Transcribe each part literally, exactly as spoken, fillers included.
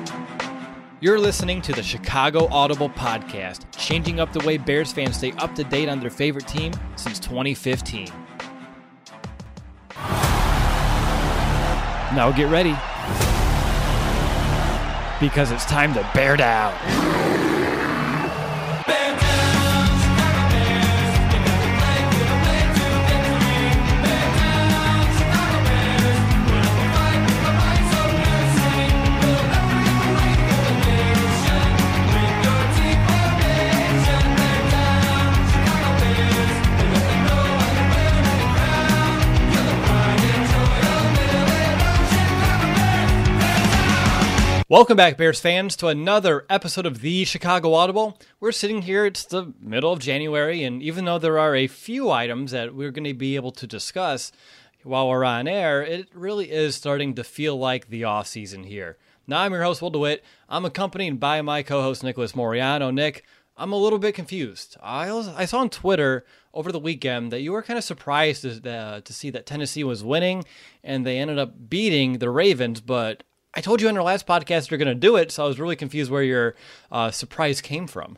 You're listening to the Chicago Audible Podcast, changing up the way Bears fans stay up to date on their favorite team since twenty fifteen. Now get ready, because it's time to bear down. Welcome back, Bears fans, to another episode of the Chicago Audible. We're sitting here, it's the middle of January, and even though there are a few items that we're going to be able to discuss while we're on air, it really is starting to feel like the off-season here. Now, I'm your host, Will DeWitt. I'm accompanied by my co-host, Nicholas Moriano. Nick, I'm a little bit confused. I, was, I saw on Twitter over the weekend that you were kind of surprised to, uh, to see that Tennessee was winning, and they ended up beating the Ravens, but I told you on our last podcast you're going to do it, so I was really confused where your uh, surprise came from.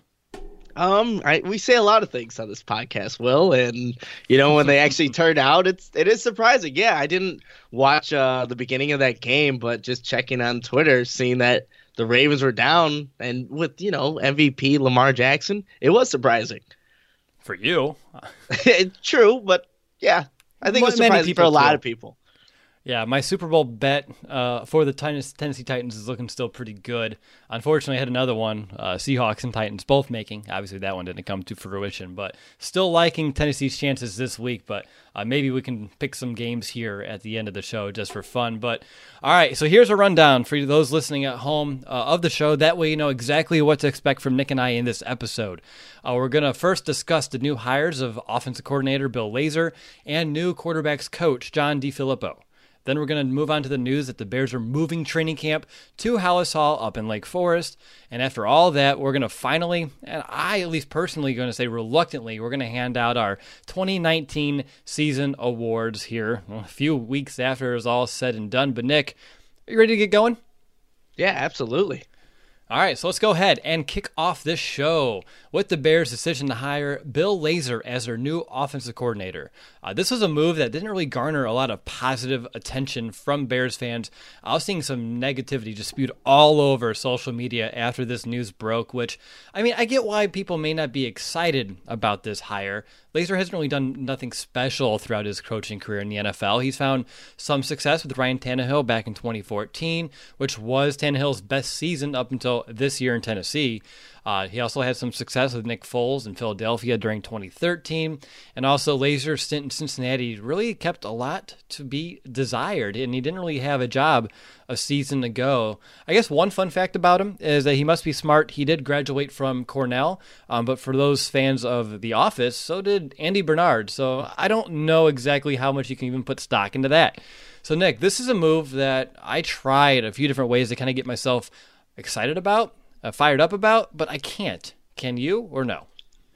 Um, I, we say a lot of things on this podcast, Will, and you know when they actually turn out, it's it is surprising. Yeah, I didn't watch uh, the beginning of that game, but just checking on Twitter, seeing that the Ravens were down, and with you know M V P Lamar Jackson, it was surprising. For you, it's true, but yeah, I think it was surprising for a lot too. of people. Yeah, my Super Bowl bet uh, for the Tennessee Titans is looking still pretty good. Unfortunately, I had another one, uh, Seahawks and Titans both making. Obviously, that one didn't come to fruition, but still liking Tennessee's chances this week. But uh, maybe we can pick some games here at the end of the show just for fun. But all right, so here's a rundown for those listening at home uh, of the show. That way you know exactly what to expect from Nick and I in this episode. Uh, we're going to first discuss the new hires of offensive coordinator Bill Lazor and new quarterbacks coach John DeFilippo. Then we're going to move on to the news that the Bears are moving training camp to Hallis Hall up in Lake Forest. And after all that, we're going to finally, and I at least personally going to say reluctantly, we're going to hand out our twenty nineteen season awards here a few weeks after it's all said and done. But Nick, are you ready to get going? Yeah, absolutely. All right, so let's go ahead and kick off this show with the Bears' decision to hire Bill Lazor as their new offensive coordinator. Uh, this was a move that didn't really garner a lot of positive attention from Bears fans. I was seeing some negativity just spewed all over social media after this news broke, which, I mean, I get why people may not be excited about this hire. Lazor hasn't really done nothing special throughout his coaching career in the N F L. He's found some success with Ryan Tannehill back in twenty fourteen, which was Tannehill's best season up until this year in Tennessee. Uh, he also had some success with Nick Foles in Philadelphia during twenty thirteen, and also Lazor's stint in Cincinnati really kept a lot to be desired, and he didn't really have a job a season ago. I guess one fun fact about him is that he must be smart. He did graduate from Cornell, um, but for those fans of The Office, so did Andy Bernard, so I don't know exactly how much you can even put stock into that. So Nick, this is a move that I tried a few different ways to kind of get myself excited about, Uh, fired up about, but I can't. Can you or no?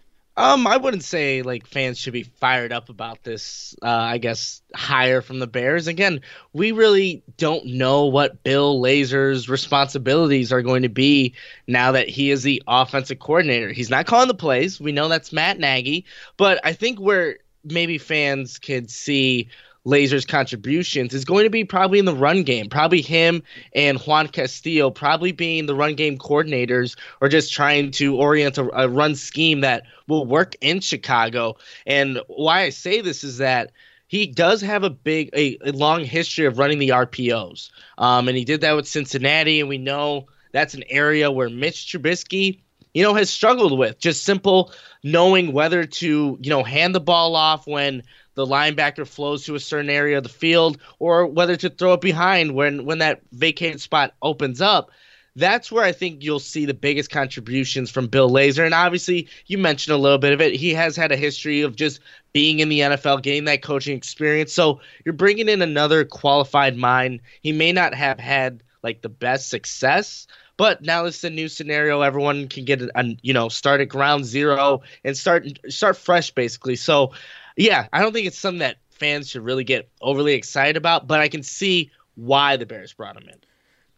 Um, I wouldn't say like fans should be fired up about this. Uh, I guess hire from the Bears. Again, we really don't know what Bill Lazor's responsibilities are going to be now that he is the offensive coordinator. He's not calling the plays. We know that's Matt Nagy, but I think where maybe fans could see Lazor's contributions is going to be probably in the run game. Probably him and Juan Castillo probably being the run game coordinators or just trying to orient a, a run scheme that will work in Chicago. And why I say this is that he does have a big, a, a long history of running the R P Os. Um, and he did that with Cincinnati, and we know that's an area where Mitch Trubisky, you know, has struggled with just simple knowing whether to, you know, hand the ball off when the linebacker flows to a certain area of the field, or whether to throw it behind when, when that vacated spot opens up. That's where I think you'll see the biggest contributions from Bill Lazor. And obviously, you mentioned a little bit of it. He has had a history of just being in the N F L, getting that coaching experience. So you're bringing in another qualified mind. He may not have had like the best success, but now it's a new scenario. Everyone can get a, a you know start at ground zero and start start fresh, basically. So yeah, I don't think it's something that fans should really get overly excited about, but I can see why the Bears brought him in.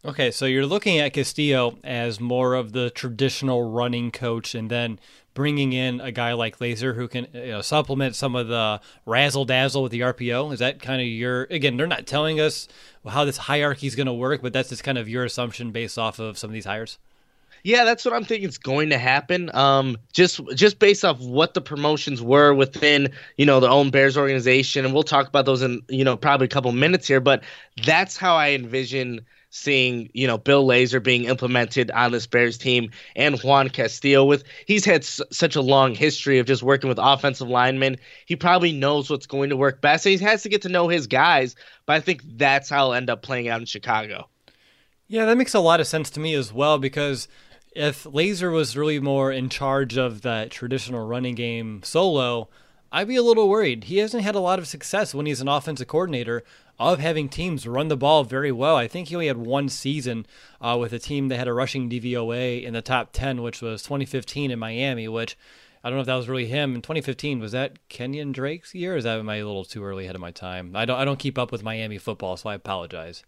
Okay, so you're looking at Castillo as more of the traditional running coach, and then bringing in a guy like Lazor who can, you know, supplement some of the razzle dazzle with the R P O. Is that kind of your, again, they're not telling us how this hierarchy is going to work, but that's just kind of your assumption based off of some of these hires? Yeah, that's what I'm thinking is going to happen. Um, just just based off what the promotions were within, you know, the own Bears organization, and we'll talk about those in, you know, probably a couple minutes here. But that's how I envision seeing, you know, Bill Lazor being implemented on this Bears team, and Juan Castillo. With he's had s- such a long history of just working with offensive linemen, he probably knows what's going to work best, and he has to get to know his guys. But I think that's how it'll end up playing out in Chicago. Yeah, that makes a lot of sense to me as well, because if Lazor was really more in charge of that traditional running game solo, I'd be a little worried. He hasn't had a lot of success when he's an offensive coordinator of having teams run the ball very well. I think he only had one season uh, with a team that had a rushing D V O A in the top ten, which was twenty fifteen in Miami, which I don't know if that was really him. In twenty fifteen, was that Kenyon Drake's year, or is that am I a little too early ahead of my time? I don't I don't keep up with Miami football, so I apologize.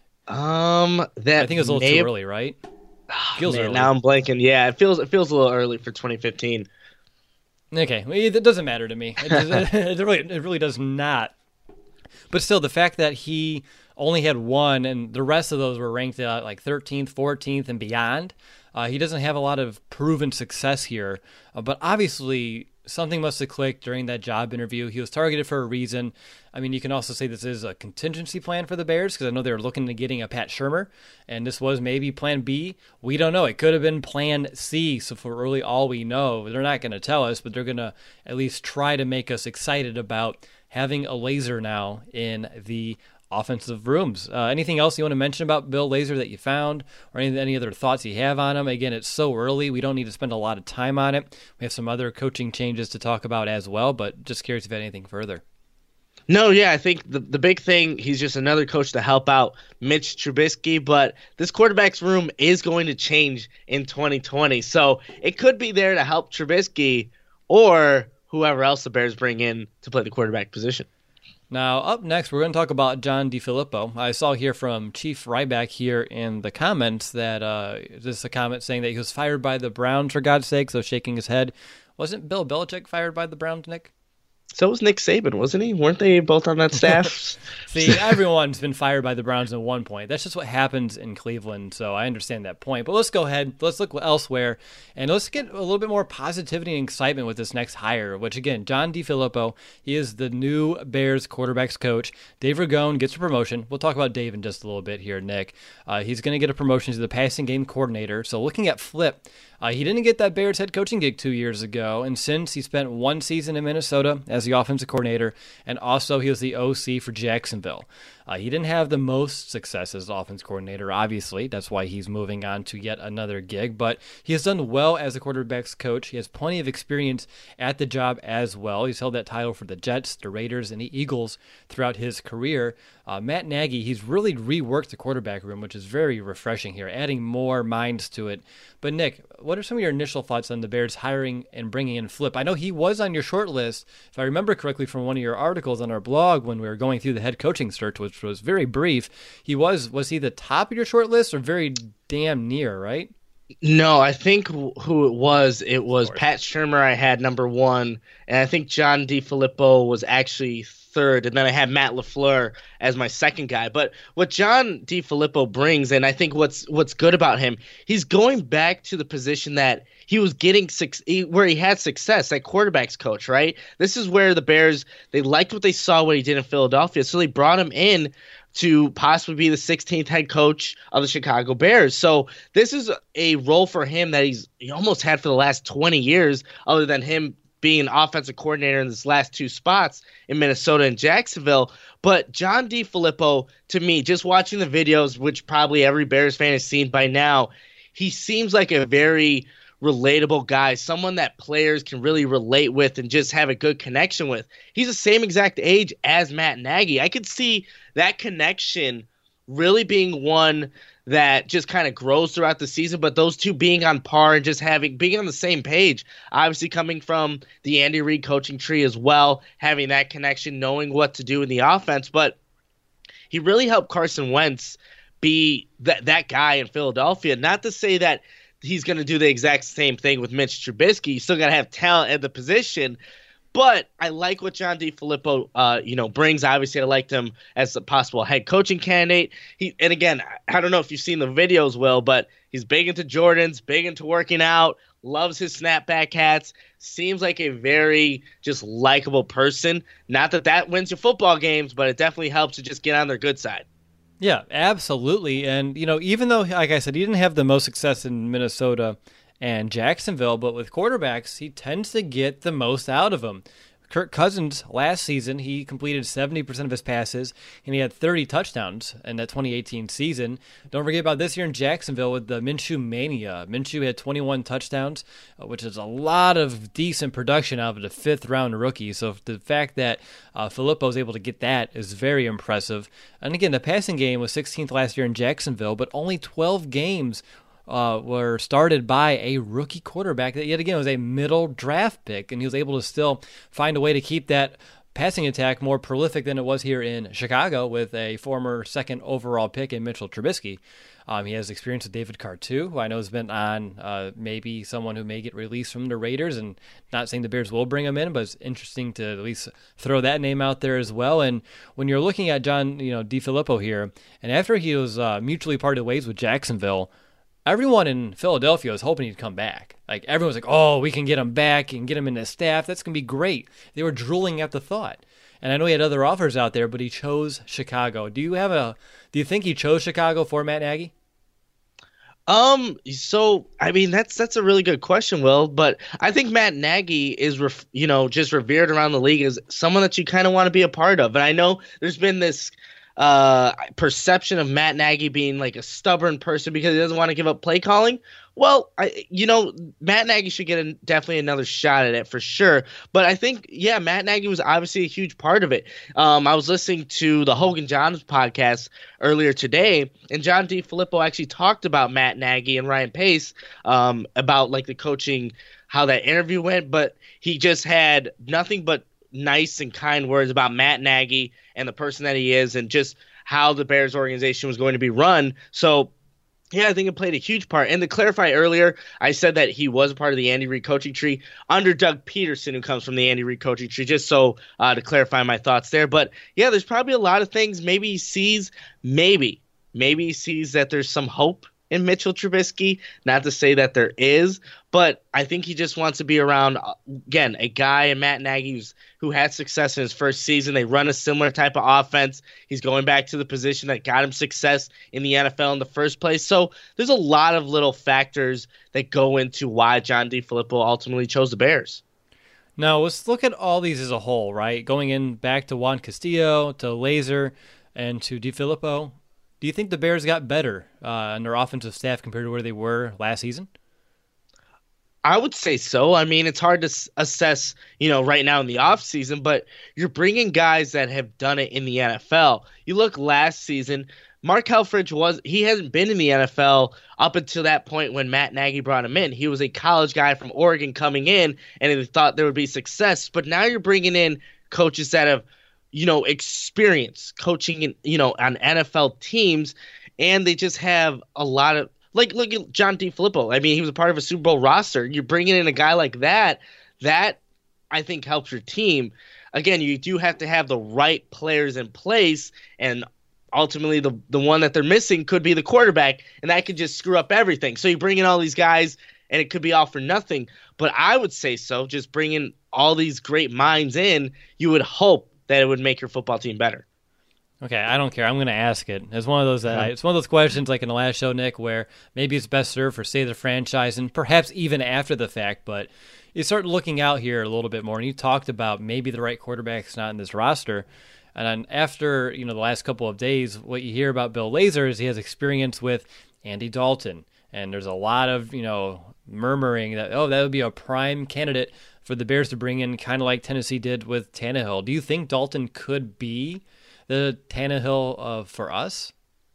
Um, that I think it was a little may... too early, right? Oh, feels man, early. now I'm blanking. Yeah, it feels it feels a little early for twenty fifteen. Okay, well, it doesn't matter to me. It, does, it really, it really does not. But still, the fact that he only had one, and the rest of those were ranked uh, like thirteenth, fourteenth, and beyond. Uh, he doesn't have a lot of proven success here. Uh, but obviously, something must have clicked during that job interview. He was targeted for a reason. I mean, you can also say this is a contingency plan for the Bears, because I know they were looking at getting a Pat Shurmur, and this was maybe plan B. We don't know. It could have been plan C, so for really all we know, they're not going to tell us, but they're going to at least try to make us excited about having a Lazor now in the offensive rooms. Uh, anything else you want to mention about Bill Lazor that you found, or any, any other thoughts you have on him? Again, it's so early. We don't need to spend a lot of time on it. We have some other coaching changes to talk about as well, but just curious if you had anything further. No, yeah, I think the the big thing, he's just another coach to help out Mitch Trubisky, but this quarterback's room is going to change in twenty twenty. So it could be there to help Trubisky or whoever else the Bears bring in to play the quarterback position. Now, up next, we're going to talk about John DeFilippo. I saw here from Chief Ryback here in the comments that uh, this is a comment saying that he was fired by the Browns, for God's sake, so shaking his head. Wasn't Bill Belichick fired by the Browns, Nick? So was Nick Saban, wasn't he? Weren't they both on that staff? See, everyone's been fired by the Browns at one point. That's just what happens in Cleveland, so I understand that point. But let's go ahead. Let's look elsewhere, and let's get a little bit more positivity and excitement with this next hire, which, again, John DeFilippo, he is the new Bears quarterbacks coach. Dave Ragone gets a promotion. We'll talk about Dave in just a little bit here, Nick. Uh, he's going to get a promotion to the passing game coordinator. So looking at Flip, Uh, he didn't get that Bears head coaching gig two years ago, and since he spent one season in Minnesota as the offensive coordinator, and also he was the O C for Jacksonville. Uh, he didn't have the most success as offense coordinator, obviously. That's why he's moving on to yet another gig, but he has done well as a quarterback's coach. He has plenty of experience at the job as well. He's held that title for the Jets, the Raiders, and the Eagles throughout his career. Uh, Matt Nagy, he's really reworked the quarterback room, which is very refreshing here, adding more minds to it. But Nick, what are some of your initial thoughts on the Bears hiring and bringing in Flip? I know he was on your short list, if I remember correctly from one of your articles on our blog when we were going through the head coaching search, which was very brief. He was, was he the top of your short list or very damn near, right? No, I think who it was, it was Pat Shurmur I had number one, and I think John DeFilippo was actually third, and then I had Matt LaFleur as my second guy. But what John DeFilippo brings, and I think what's what's good about him, he's going back to the position that he was getting six, where he had success at quarterbacks coach, right? This is where the Bears, they liked what they saw what he did in Philadelphia, so they brought him in to possibly be the sixteenth head coach of the Chicago Bears. So this is a role for him that he's he almost had for the last twenty years, other than him being an offensive coordinator in his last two spots in Minnesota and Jacksonville. But John DeFilippo, to me, just watching the videos, which probably every Bears fan has seen by now, he seems like a very relatable guy, someone that players can really relate with and just have a good connection with. He's the same exact age as Matt Nagy. I could see that connection really being one that just kind of grows throughout the season, but those two being on par and just having being on the same page, obviously coming from the Andy Reid coaching tree as well, having that connection, knowing what to do in the offense. But he really helped Carson Wentz be that that guy in Philadelphia. Not to say that he's going to do the exact same thing with Mitch Trubisky. You still got to have talent at the position. But I like what John DeFilippo, uh, you know, brings. Obviously, I liked him as a possible head coaching candidate. He, and again, I don't know if you've seen the videos, Will, but he's big into Jordans, big into working out, loves his snapback hats. Seems like a very just likable person. Not that that wins your football games, but it definitely helps to just get on their good side. Yeah, absolutely. And, you know, even though, like I said, he didn't have the most success in Minnesota and Jacksonville, but with quarterbacks, he tends to get the most out of them. Kirk Cousins, last season, he completed seventy percent of his passes, and he had thirty touchdowns in that twenty eighteen season. Don't forget about this year in Jacksonville with the Minshew Mania. Minshew had twenty-one touchdowns, which is a lot of decent production out of the fifth-round rookie. So the fact that uh, Filippo is able to get that is very impressive. And again, the passing game was sixteenth last year in Jacksonville, but only twelve games Uh, were started by a rookie quarterback that, yet again, was a middle draft pick, and he was able to still find a way to keep that passing attack more prolific than it was here in Chicago with a former second overall pick in Mitchell Trubisky. Um, he has experience with David Carr, too, who I know has been on uh, maybe someone who may get released from the Raiders, and not saying the Bears will bring him in, but it's interesting to at least throw that name out there as well. And when you're looking at John, you know, DeFilippo here, and after he was uh, mutually parted ways with Jacksonville, everyone in Philadelphia was hoping he'd come back. Like, everyone was like, oh, we can get him back and get him in the staff. That's going to be great. They were drooling at the thought. And I know he had other offers out there, but he chose Chicago. Do you have a, do you think he chose Chicago for Matt Nagy? Um, so, I mean, that's, that's a really good question, Will, but I think Matt Nagy is, ref, you know, just revered around the league as someone that you kind of want to be a part of. And I know there's been this uh, perception of Matt Nagy being like a stubborn person because he doesn't want to give up play calling. Well, I, you know, Matt Nagy should get a, definitely another shot at it for sure. But I think, yeah, Matt Nagy was obviously a huge part of it. Um, I was listening to the Hogan Johns podcast earlier today, and John DeFilippo actually talked about Matt Nagy and Ryan Pace um, about like the coaching, how that interview went. But he just had nothing but nice and kind words about Matt Nagy and the person that he is, and just how the Bears organization was going to be run. So, yeah, I think it played a huge part. And to clarify earlier, I said that he was a part of the Andy Reid coaching tree under Doug Peterson, who comes from the Andy Reid coaching tree, just so uh, to clarify my thoughts there. But, yeah, there's probably a lot of things. Maybe he sees, maybe, maybe he sees that there's some hope in Mitchell Trubisky. Not to say that there is, but I think he just wants to be around, again, a guy in Matt Nagy who's, who had success in his first season. They run a similar type of offense. He's going back to the position that got him success in the N F L in the first place. So there's a lot of little factors that go into why John DeFilippo ultimately chose the Bears. Now, let's look at all these as a whole, right? Going in back to Juan Castillo, to Lazor, and to DeFilippo. Do you think the Bears got better uh, in their offensive staff compared to where they were last season? I would say so. I mean, it's hard to s- assess, you know, right now in the offseason, but you're bringing guys that have done it in the N F L. You look last season, Mark Helfrich was, he hasn't been in the N F L up until that point when Matt Nagy brought him in. He was a college guy from Oregon coming in, and they thought there would be success. But now you're bringing in coaches that have, you know, experience coaching in, you know, on N F L teams, and they just have a lot of, like, look at John DeFilippo. I mean, he was a part of a Super Bowl roster. You're bringing in a guy like that, that I think helps your team. Again, you do have to have the right players in place, and ultimately the the one that they're missing could be the quarterback, and that could just screw up everything. So you bring in all these guys, and it could be all for nothing. But I would say so, just bringing all these great minds in, you would hope that it would make your football team better. Okay, I don't care. I'm going to ask it. It's one of those. Uh, it's one of those questions, like in the last show, Nick, where maybe it's best served for say the franchise, and perhaps even after the fact. But you start looking out here a little bit more, and you talked about maybe the right quarterback's not in this roster. And then after you know the last couple of days, what you hear about Bill Lazor is he has experience with Andy Dalton, and there's a lot of you know murmuring that oh that would be a prime candidate for the Bears to bring in, kind of like Tennessee did with Tannehill. Do you think Dalton could be the Tannehill uh, for us?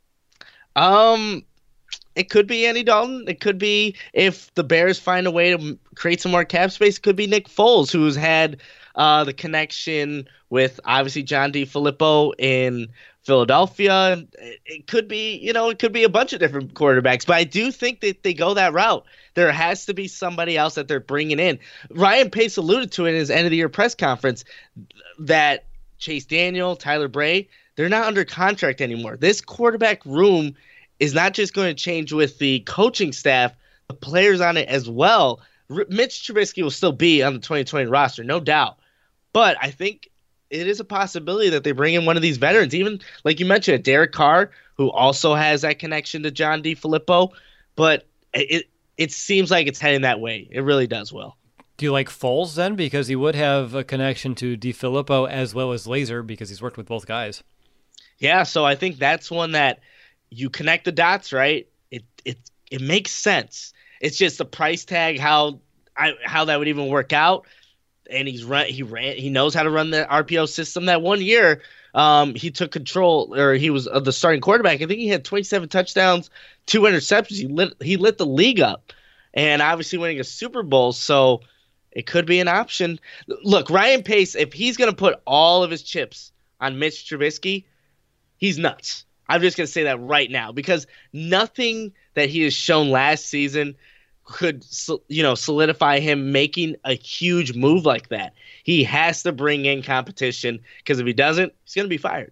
Um, it could be Andy Dalton. It could be, if the Bears find a way to create some more cap space, it could be Nick Foles, who's had uh, the connection with obviously John DeFilippo in Philadelphia. It, it could be, you know, it could be a bunch of different quarterbacks, but I do think that they go that route. There has to be somebody else that they're bringing in. Ryan Pace alluded to it in his end of the year press conference that Chase Daniel, Tyler Bray, they're not under contract anymore. This quarterback room is not just going to change with the coaching staff, the players on it as well. R- Mitch Trubisky will still be on the twenty twenty roster, no doubt. But I think it is a possibility that they bring in one of these veterans, even like you mentioned, Derek Carr, who also has that connection to John DeFilippo. But it it seems like it's heading that way. It really does, Will. Do you like Foles then? Because he would have a connection to DeFilippo as well as Laser because he's worked with both guys. Yeah, so I think that's one that you connect the dots, right? It it it makes sense. It's just the price tag, how I how that would even work out. And he's run he ran he knows how to run the R P O system. That one year, um, he took control, or he was uh, the starting quarterback. I think he had twenty-seven touchdowns, two interceptions. He lit he lit the league up, and obviously winning a Super Bowl. So it could be an option. Look, Ryan Pace, if he's going to put all of his chips on Mitch Trubisky, he's nuts. I'm just going to say that right now, because nothing that he has shown last season could, you know, solidify him making a huge move like that. He has to bring in competition, because if he doesn't, he's going to be fired.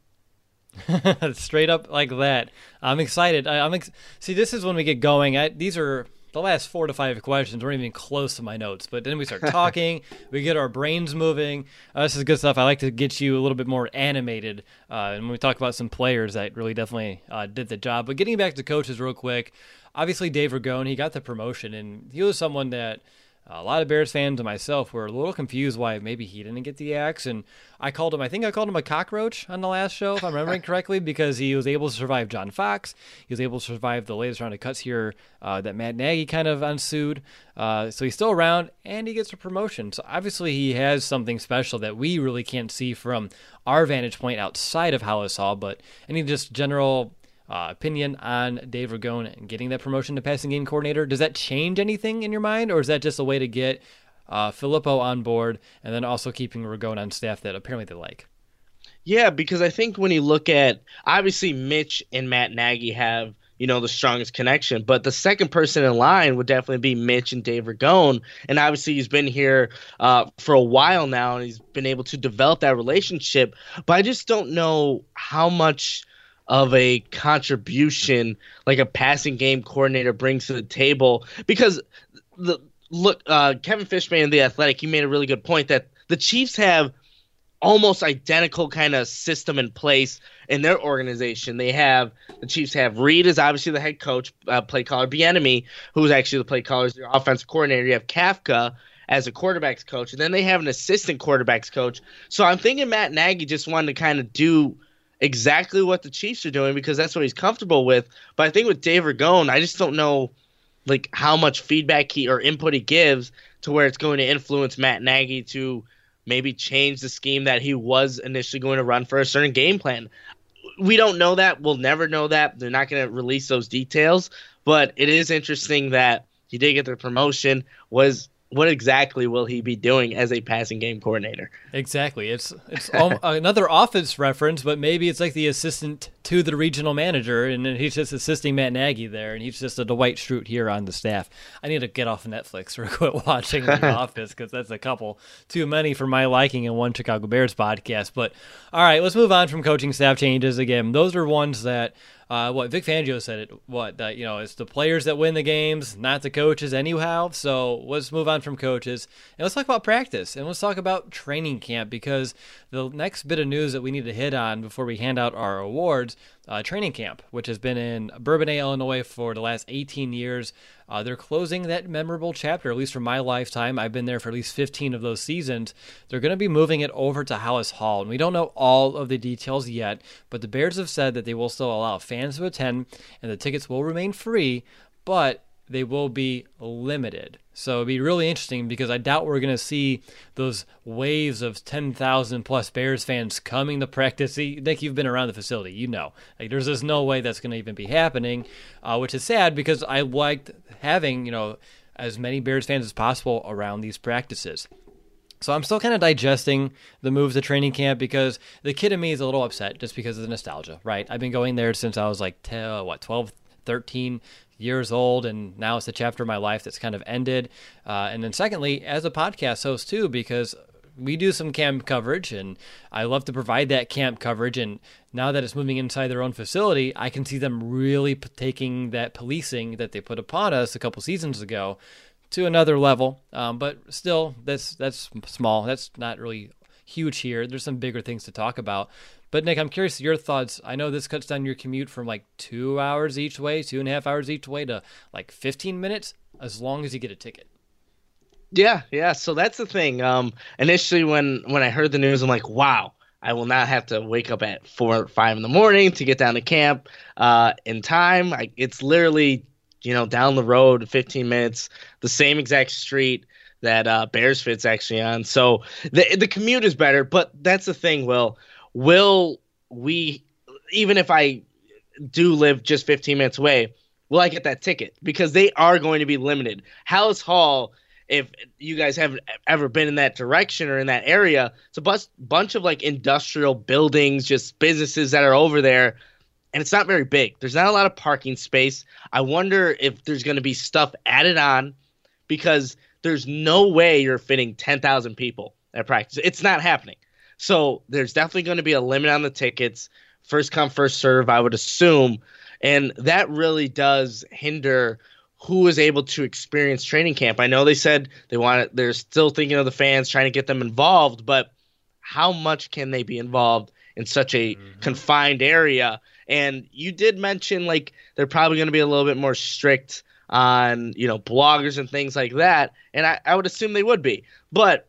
Straight up like that. I'm excited. I, I'm ex- See, this is when we get going. I, these are the last four to five questions. We're not even close to my notes, but then we start talking. We get our brains moving. Uh, this is good stuff. I like to get you a little bit more animated. Uh, and when we talk about some players that really definitely uh, did the job. But getting back to coaches real quick, obviously Dave Ragone, he got the promotion, and he was someone that a lot of Bears fans and myself were a little confused why maybe he didn't get the axe. And I called him, I think I called him a cockroach on the last show, if I'm remembering correctly, because he was able to survive John Fox. He was able to survive the latest round of cuts here uh, that Matt Nagy kind of unsued. Uh, so he's still around, and he gets a promotion. So obviously he has something special that we really can't see from our vantage point outside of Halas Hall. But any just general Uh, opinion on Dave Ragone and getting that promotion to passing game coordinator? Does that change anything in your mind, or is that just a way to get uh, Filippo on board and then also keeping Ragone on staff that apparently they like? Yeah, because I think when you look at, obviously Mitch and Matt Nagy have, you know, the strongest connection, but the second person in line would definitely be Mitch and Dave Ragone. And obviously he's been here uh, for a while now, and he's been able to develop that relationship. But I just don't know how much of a contribution like a passing game coordinator brings to the table, because the look uh, Kevin Fishman in The Athletic, he made a really good point that the Chiefs have almost identical kind of system in place in their organization. They have the Chiefs have Reed is obviously the head coach, uh, play caller, Bieniemy, who's actually the play caller, is their offensive coordinator. You have Kafka as a quarterback's coach, and then they have an assistant quarterback's coach. So I'm thinking Matt Nagy just wanted to kind of do exactly what the Chiefs are doing, because that's what he's comfortable with. But I think with Dave Ragone, I just don't know like how much feedback he or input he gives to where it's going to influence Matt Nagy to maybe change the scheme that he was initially going to run for a certain game plan. We don't know that. We'll never know that. They're not going to release those details. But it is interesting that he did get the promotion. Was what exactly will he be doing as a passing game coordinator? Exactly. It's it's another Office reference, but maybe it's like the assistant to the regional manager, and he's just assisting Matt Nagy there, and he's just a Dwight Schrute here on the staff. I need to get off Netflix or quit watching The Office, because that's a couple too many for my liking in one Chicago Bears podcast. But all right, let's move on from coaching staff changes. Again, those are ones that Uh, what Vic Fangio said it, what, that, you know, it's the players that win the games, not the coaches anyhow. So let's move on from coaches and let's talk about practice, and let's talk about training camp, because the next bit of news that we need to hit on before we hand out our awards, uh, training camp, which has been in Bourbonnais, Illinois for the last eighteen years. Uh, they're closing that memorable chapter, at least for my lifetime. I've been there for at least fifteen of those seasons. They're going to be moving it over to Halas Hall, and we don't know all of the details yet, but the Bears have said that they will still allow fans to attend, and the tickets will remain free, but they will be limited. So it'll be really interesting, because I doubt we're going to see those waves of ten thousand plus Bears fans coming to practice. See, Nick, you've been around the facility. You know. Like, there's just no way that's going to even be happening, uh, which is sad, because I liked having, you know, as many Bears fans as possible around these practices. So I'm still kind of digesting the move to training camp because the kid in me is a little upset just because of the nostalgia, right? I've been going there since I was like, t- what, twelve, thirteen years old, and now it's a chapter of my life that's kind of ended. Uh, and then secondly, as a podcast host too, because we do some camp coverage, and I love to provide that camp coverage. And now that it's moving inside their own facility, I can see them really p- taking that policing that they put upon us a couple seasons ago to another level. Um, but still, that's that's small. That's not really huge here. There's some bigger things to talk about. But Nick, I'm curious your thoughts. I know this cuts down your commute from like two hours each way, two and a half hours each way to like fifteen minutes, as long as you get a ticket. Yeah, yeah. So that's the thing. Um, initially, when when I heard the news, I'm like, wow, I will not have to wake up at four or five in the morning to get down to camp uh, in time. I, it's literally, you know, down the road, fifteen minutes, the same exact street that uh, Bears Fit's actually on. So the the commute is better, but that's the thing, Will. Will we, even if I do live just fifteen minutes away, will I get that ticket? Because they are going to be limited. Hallis Hall, if you guys haven't ever been in that direction or in that area, it's a bus- bunch of like industrial buildings, just businesses that are over there. And it's not very big. There's not a lot of parking space. I wonder if there's going to be stuff added on, because there's no way you're fitting ten thousand people at practice. It's not happening. So there's definitely going to be a limit on the tickets. First come, first serve, I would assume. And that really does hinder who is able to experience training camp. I know they said they want it, they're still thinking of the fans, trying to get them involved, but how much can they be involved in such a mm-hmm. confined area? And you did mention like they're probably going to be a little bit more strict on, you know, bloggers and things like that. And I, I would assume they would be. But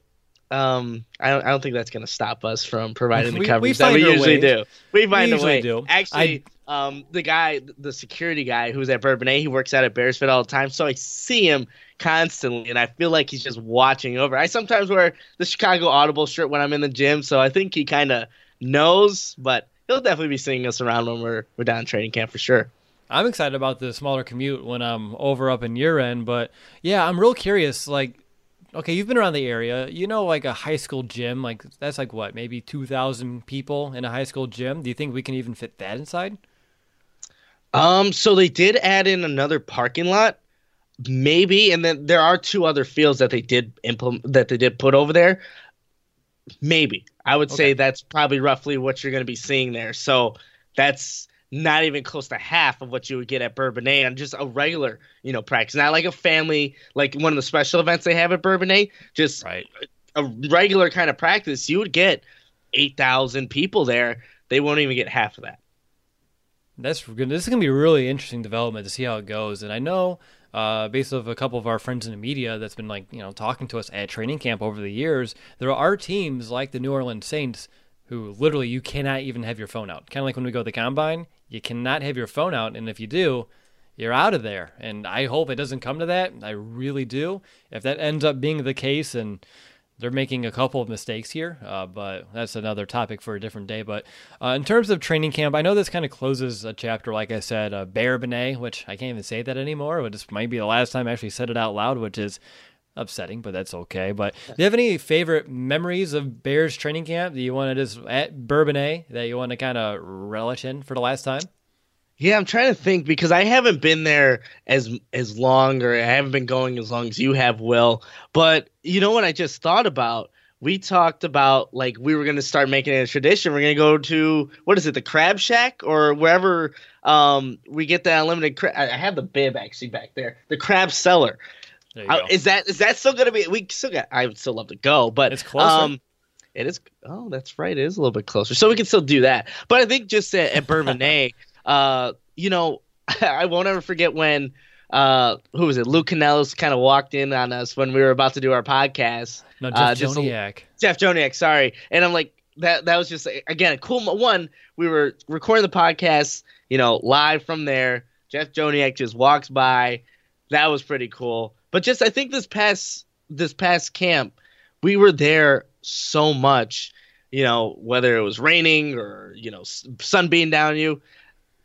um, I don't, I don't think that's going to stop us from providing the we, coverage we that we usually way. do. We find we a way. Do. Actually, I, um, the guy, the security guy who's at Bourbonnais, he works out at Bears Fit all the time. So I see him constantly, and I feel like he's just watching over. I sometimes wear the Chicago Audible shirt when I'm in the gym, so I think he kind of knows, but he'll definitely be seeing us around when we're we're down training camp for sure. I'm excited about the smaller commute when I'm over up in your end, but yeah, I'm real curious. Like, okay, you've been around the area, you know, like a high school gym, like that's like what, maybe two thousand people in a high school gym. Do you think we can even fit that inside? Um, so they did add in another parking lot, maybe, and then there are two other fields that they did implement that they did put over there. Maybe. I would okay. say that's probably roughly what you're going to be seeing there. So that's not even close to half of what you would get at Bourbonnais on just a regular, you know, practice. Not like a family, like one of the special events they have at Bourbonnais, just right. a, a regular kind of practice. You would get eight thousand people there. They won't even get half of that. That's good. This is going to be a really interesting development to see how it goes. And I know, uh, based off a couple of our friends in the media that's been like, you know, talking to us at training camp over the years, there are teams like the New Orleans Saints who literally you cannot even have your phone out. Kind of like when we go to the combine, you cannot have your phone out. And if you do, you're out of there. And I hope it doesn't come to that. I really do. If that ends up being the case, and they're making a couple of mistakes here, uh, but that's another topic for a different day. But uh, in terms of training camp, I know this kind of closes a chapter, like I said, uh, Bourbonnais, which I can't even say that anymore. But this might be the last time I actually said it out loud, which is upsetting, but that's okay. But do you have any favorite memories of Bears training camp that you want to just at Bourbonnais that you want to kind of relish in for the last time? Yeah, I'm trying to think because I haven't been there as as long, or I haven't been going as long as you have, Will. But you know what I just thought about? We talked about like we were going to start making it a tradition. We're going to go to, what is it, the Crab Shack or wherever um, we get the unlimited crab. I have the bib actually back there. The Crab Cellar. There you uh, go. Is that is that still going to be? We still got. I would still love to go, but it's closer. Um, it is. Oh, that's right. It is a little bit closer, so we can still do that. But I think just at, at Bourbonnais. Uh, you know, I won't ever forget when, uh, who was it? Luke Canellis kind of walked in on us when we were about to do our podcast. No, Jeff uh, Joniak. Jeff Joniak, sorry. And I'm like, that that was just, again, a cool one. We were recording the podcast, you know, live from there. Jeff Joniak just walks by. That was pretty cool. But just, I think this past, this past camp, we were there so much, you know, whether it was raining or, you know, sun being down on you.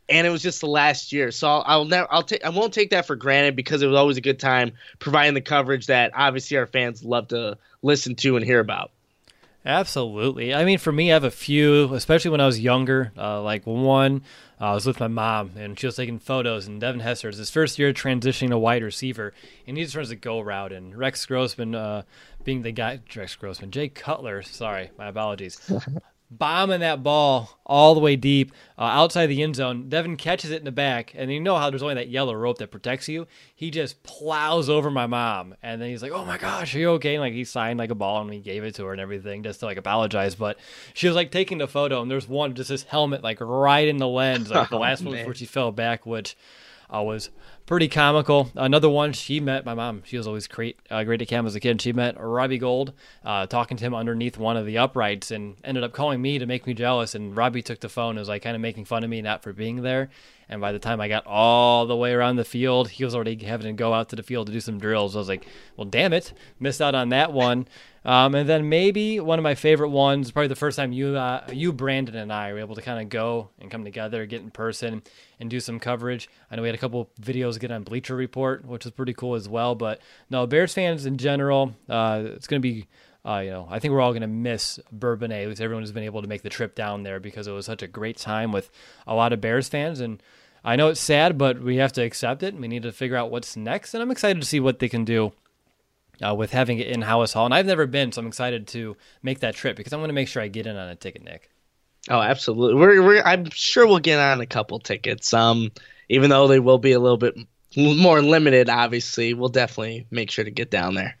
and it was just the last year. So I'll, I'll never, I'll take, I won't take that for granted because it was always a good time providing the coverage that obviously our fans love to listen to and hear about. Absolutely. I mean, for me, I have a few, especially when I was younger. Uh, like one, uh, I was with my mom, and she was taking photos, and Devin Hester is his first year transitioning to wide receiver, and he just runs a go route, and Rex Grossman uh, being the guy, Rex Grossman, Jay Cutler, sorry, my apologies, bombing that ball all the way deep uh, outside the end zone. Devin catches it in the back, and you know how there's only that yellow rope that protects you. He just plows over my mom, and then he's like, "Oh my gosh, are you okay?" And like he signed like a ball, and we gave it to her and everything just to like apologize. But she was like taking the photo, and there's one just his helmet like right in the lens, like the last oh, one before she fell back, which uh, was pretty comical. Another one, she met my mom. She was always great, uh, great at camp as a kid. She met Robbie Gold, uh, talking to him underneath one of the uprights, and ended up calling me to make me jealous. And Robbie took the phone and was like kind of making fun of me, not for being there. And by the time I got all the way around the field, he was already having to go out to the field to do some drills. I was like, well, damn it, missed out on that one. Um, and then maybe one of my favorite ones, probably the first time you, uh, you, Brandon, and I were able to kind of go and come together, get in person, and do some coverage. I know we had a couple videos get on Bleacher Report, which was pretty cool as well. But no, Bears fans in general, uh, it's going to be, uh, you know, I think we're all going to miss Bourbonnais. At least everyone has been able to make the trip down there because it was such a great time with a lot of Bears fans. And I know it's sad, but we have to accept it. We need to figure out what's next. And I'm excited to see what they can do Uh, with having it in Halas Hall. And I've never been, so I'm excited to make that trip because I'm going to make sure I get in on a ticket, Nick. Oh, absolutely. We're, we're I'm sure we'll get on a couple tickets. Um, even though they will be a little bit more limited, obviously, we'll definitely make sure to get down there.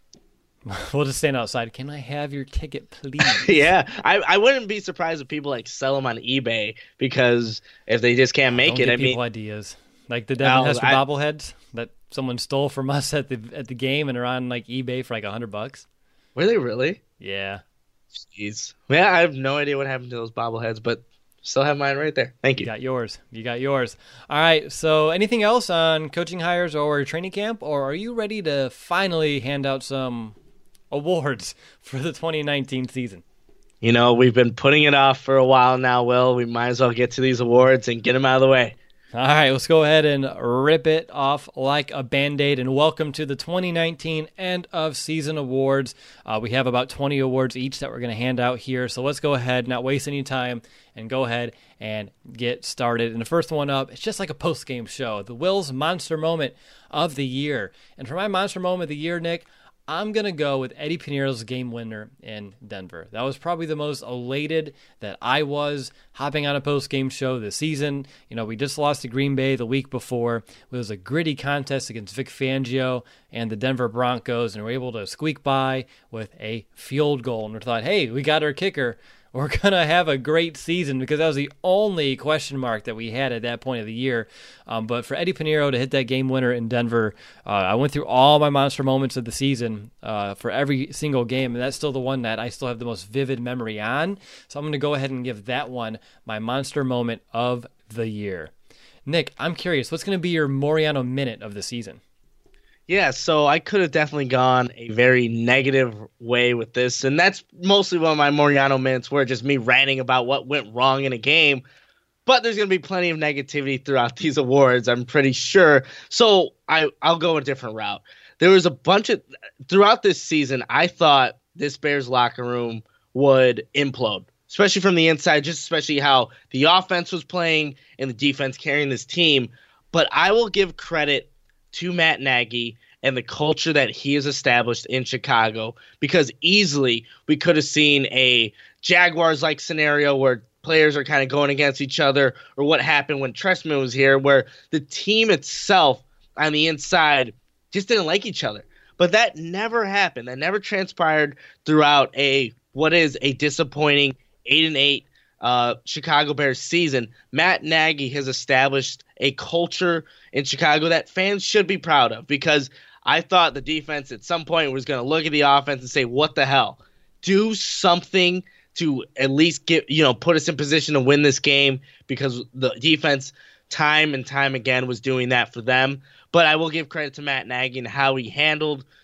We'll just stand outside. Can I have your ticket, please? yeah, I, I wouldn't be surprised if people like sell them on eBay because if they just can't make Don't it, give I people mean, ideas like the Devin No, Hester I- bobbleheads that someone stole from us at the at the game and are on like eBay for like a hundred bucks. were they really? Yeah. Jeez. Yeah, I have no idea what happened to those bobbleheads, but still have mine right there. Thank You you. got yours. You got yours. All right. So anything else on coaching hires or training camp, or are you ready to finally hand out some awards for the twenty nineteen season? You know, we've been putting it off for a while now, Will. We might as well get to these awards and get them out of the way. All right, let's go ahead and rip it off like a Band-Aid, and welcome to the twenty nineteen End of Season Awards. Uh, we have about twenty awards each that we're going to hand out here, so let's go ahead, not waste any time, and go ahead and get started. And the first one up, it's just like a post-game show, the Will's Monster Moment of the Year. And for my Monster Moment of the Year, Nick, I'm going to go with Eddie Piñeiro's game winner in Denver. That was probably the most elated that I was hopping on a post-game show this season. You know, we just lost to Green Bay the week before. It was a gritty contest against Vic Fangio and the Denver Broncos, and we were able to squeak by with a field goal. And we thought, hey, we got our kicker. We're going to have a great season, because that was the only question mark that we had at that point of the year. Um, but for Eddie Piñeiro to hit that game winner in Denver, uh, I went through all my monster moments of the season uh, for every single game, and that's still the one that I still have the most vivid memory on. So I'm going to go ahead and give that one my monster moment of the year. Nick, I'm curious, what's going to be your Moriano minute of the season? Yeah, so I could have definitely gone a very negative way with this, and that's mostly one of my Moriano minutes were just me ranting about what went wrong in a game. But there's going to be plenty of negativity throughout these awards, I'm pretty sure. So I, I'll go a different route. There was a bunch of – throughout this season, I thought this Bears locker room would implode, especially from the inside, just especially how the offense was playing and the defense carrying this team. But I will give credit to Matt Nagy and the culture that he has established in Chicago, because easily we could have seen a Jaguars-like scenario where players are kind of going against each other, or what happened when Trestman was here, where the team itself on the inside just didn't like each other. But that never happened. That never transpired throughout a what is a disappointing eight and eight uh, Chicago Bears season. Matt Nagy has established a culture in Chicago that fans should be proud of, because I thought the defense at some point was going to look at the offense and say, what the hell? Do something to at least get, you know, put us in position to win this game, because the defense time and time again was doing that for them. But I will give credit to Matt Nagy and how he handled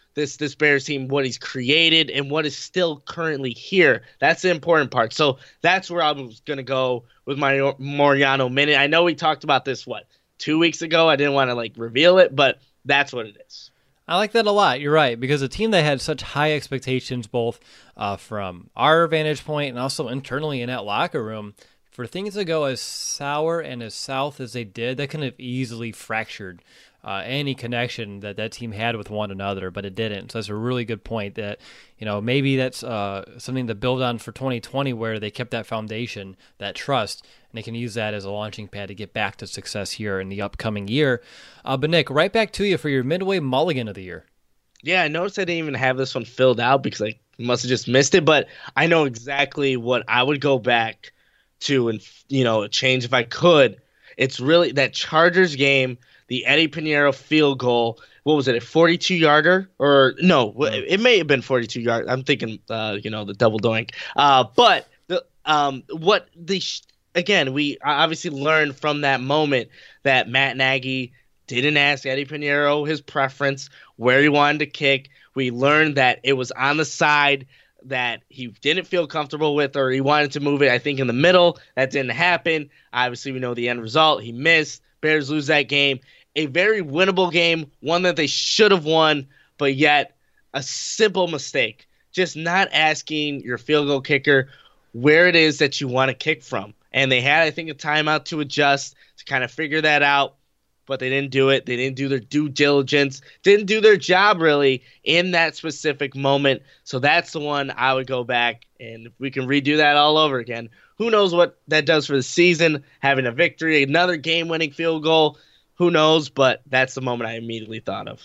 this this Bears team, what he's created, and what is still currently here. That's the important part. So that's where I'm going to go with my Moreano minute. I know we talked about this, what, two weeks ago? I didn't want to, like, reveal it, but that's what it is. I like that a lot. You're right, because a team that had such high expectations, both uh, from our vantage point and also internally in that locker room, for things to go as sour and as south as they did, that could have easily fractured uh, any connection that that team had with one another, but it didn't. So that's a really good point that, you know, maybe that's uh, something to build on for twenty twenty, where they kept that foundation, that trust, and they can use that as a launching pad to get back to success here in the upcoming year. Uh, but Nick, right back to you for your midway mulligan of the year. Yeah, I noticed I didn't even have this one filled out because I must have just missed it, but I know exactly what I would go back to and, you know, change if I could. It's really that Chargers game, the Eddie Pinheiro field goal. What was it, a forty-two yarder? Or no, it may have been forty-two yards. I'm thinking, uh, you know, the double doink. Uh, but the um, what the again, we obviously learned from that moment that Matt Nagy didn't ask Eddie Pinheiro his preference, where he wanted to kick. We learned that it was on the side that he didn't feel comfortable with, or he wanted to move it, I think, in the middle. That didn't happen. Obviously, we know the end result. He missed. Bears lose that game. A very winnable game, one that they should have won, but yet a simple mistake. Just not asking your field goal kicker where it is that you want to kick from. And they had, I think, a timeout to adjust, to kind of figure that out, but they didn't do it. They didn't do their due diligence, didn't do their job really in that specific moment. So that's the one I would go back, and if we can redo that all over again, who knows what that does for the season, having a victory, another game-winning field goal, who knows, but that's the moment I immediately thought of.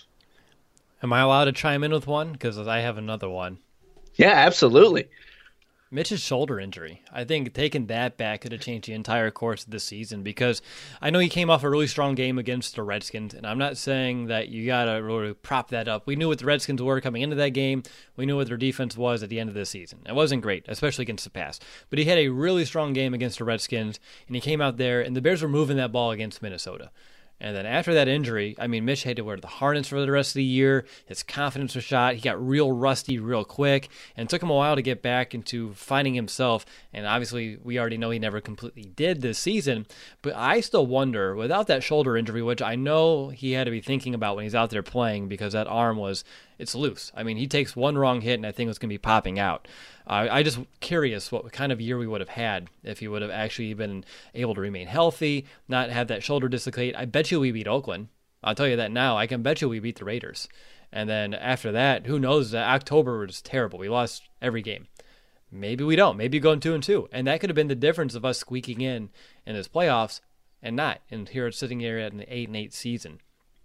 Am I allowed to chime in with one? Because I have another one. Yeah, absolutely. Mitch's shoulder injury. I think taking that back could have changed the entire course of the season, because I know he came off a really strong game against the Redskins, and I'm not saying that you got to really prop that up. We knew what the Redskins were coming into that game. We knew what their defense was at the end of the season. It wasn't great, especially against the pass. But he had a really strong game against the Redskins, and he came out there, and the Bears were moving that ball against Minnesota. And then after that injury, I mean, Mitch had to wear the harness for the rest of the year. His confidence was shot. He got real rusty real quick, and it took him a while to get back into finding himself. And obviously, we already know he never completely did this season. But I still wonder, without that shoulder injury, which I know he had to be thinking about when he's out there playing, because that arm was, it's loose. I mean, he takes one wrong hit, and I think it's going to be popping out. Uh, I just curious what kind of year we would have had if he would have actually been able to remain healthy, not have that shoulder dislocate. I bet you we beat Oakland. I'll tell you that now. I can bet you we beat the Raiders. And then after that, who knows? October was terrible. We lost every game. Maybe we don't. Maybe going two and two. And that could have been the difference of us squeaking in in this playoffs and not. And here it's sitting here at an eight and eight season.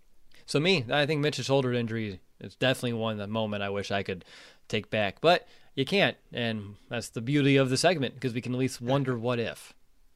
So me, I think Mitch's shoulder injury is definitely one the moment I wish I could take back. But you can't, and that's the beauty of the segment, because we can at least wonder what if.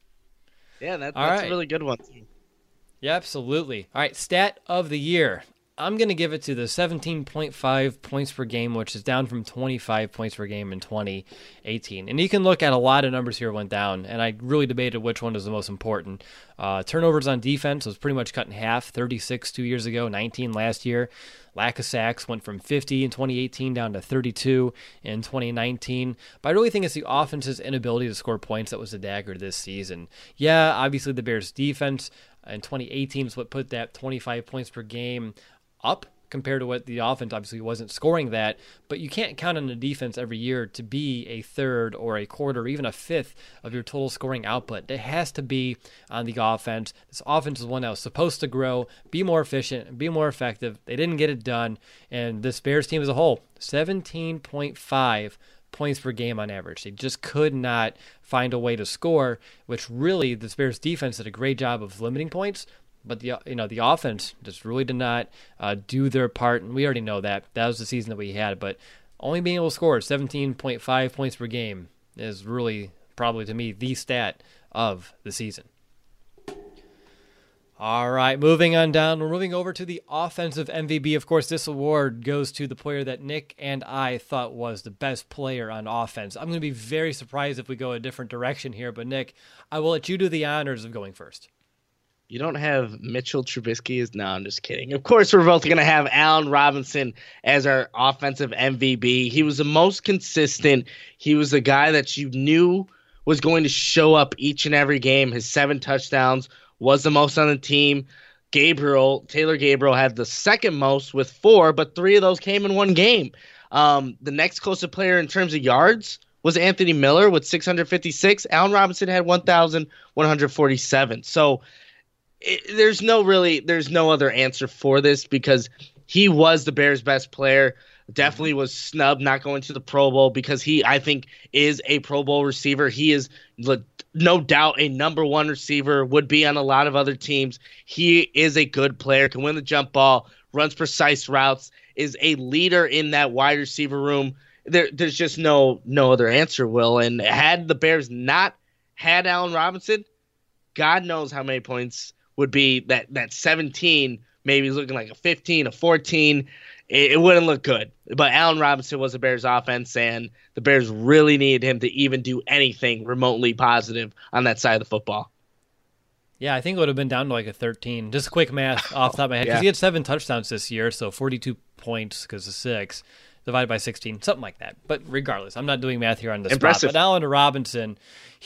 Yeah, that, that's right. A really good one. Yeah, absolutely. All right, stat of the year. I'm going to give it to the seventeen point five points per game, which is down from twenty-five points per game in twenty eighteen. And you can look at a lot of numbers here went down, and I really debated which one is the most important. Uh, turnovers on defense was pretty much cut in half, thirty-six two years ago, nineteen last year. Lack of sacks went from fifty in twenty eighteen down to thirty-two in twenty nineteen. But I really think it's the offense's inability to score points that was the dagger this season. Yeah, obviously the Bears' defense in twenty eighteen is what put that twenty-five points per game up compared to what the offense obviously wasn't scoring that, but you can't count on the defense every year to be a third or a quarter or even a fifth of your total scoring output. It has to be on the offense. This offense is one that was supposed to grow, be more efficient, be more effective. They didn't get it done, and this Bears team as a whole, seventeen point five points per game on average. They just could not find a way to score, which really the Bears defense did a great job of limiting points. But the you know the offense just really did not uh, do their part, and we already know that. That was the season that we had. But only being able to score seventeen point five points per game is really probably to me the stat of the season. All right, moving on down. We're moving over to the offensive M V P. Of course, this award goes to the player that Nick and I thought was the best player on offense. I'm going to be very surprised if we go a different direction here. But Nick, I will let you do the honors of going first. You don't have Mitchell Trubisky as no, I'm just kidding. Of course, we're both going to have Allen Robinson as our offensive M V P. He was the most consistent. He was the guy that you knew was going to show up each and every game. His seven touchdowns was the most on the team. Gabriel, Taylor Gabriel had the second most with four, but three of those came in one game. Um, the next closest player in terms of yards was Anthony Miller with six hundred fifty-six. Allen Robinson had one thousand one hundred forty-seven. So it, there's no really, there's no other answer for this because he was the Bears' best player. Definitely was snubbed not going to the Pro Bowl because he, I think, is a Pro Bowl receiver. He is no doubt a number one receiver, would be on a lot of other teams. He is a good player, can win the jump ball, runs precise routes, is a leader in that wide receiver room. There, there's just no no other answer, Will. And had the Bears not had Allen Robinson, God knows how many points would be that, that seventeen, maybe looking like a fifteen, a fourteen. It, it wouldn't look good. But Allen Robinson was the Bears' offense, and the Bears really needed him to even do anything remotely positive on that side of the football. Yeah, I think it would have been down to like a thirteen. Just quick math off the top of my head. Because Yeah. he had seven touchdowns this year, so forty-two points because of six, divided by sixteen, something like that. But regardless, I'm not doing math here on the Impressive. spot. But Allen Robinson,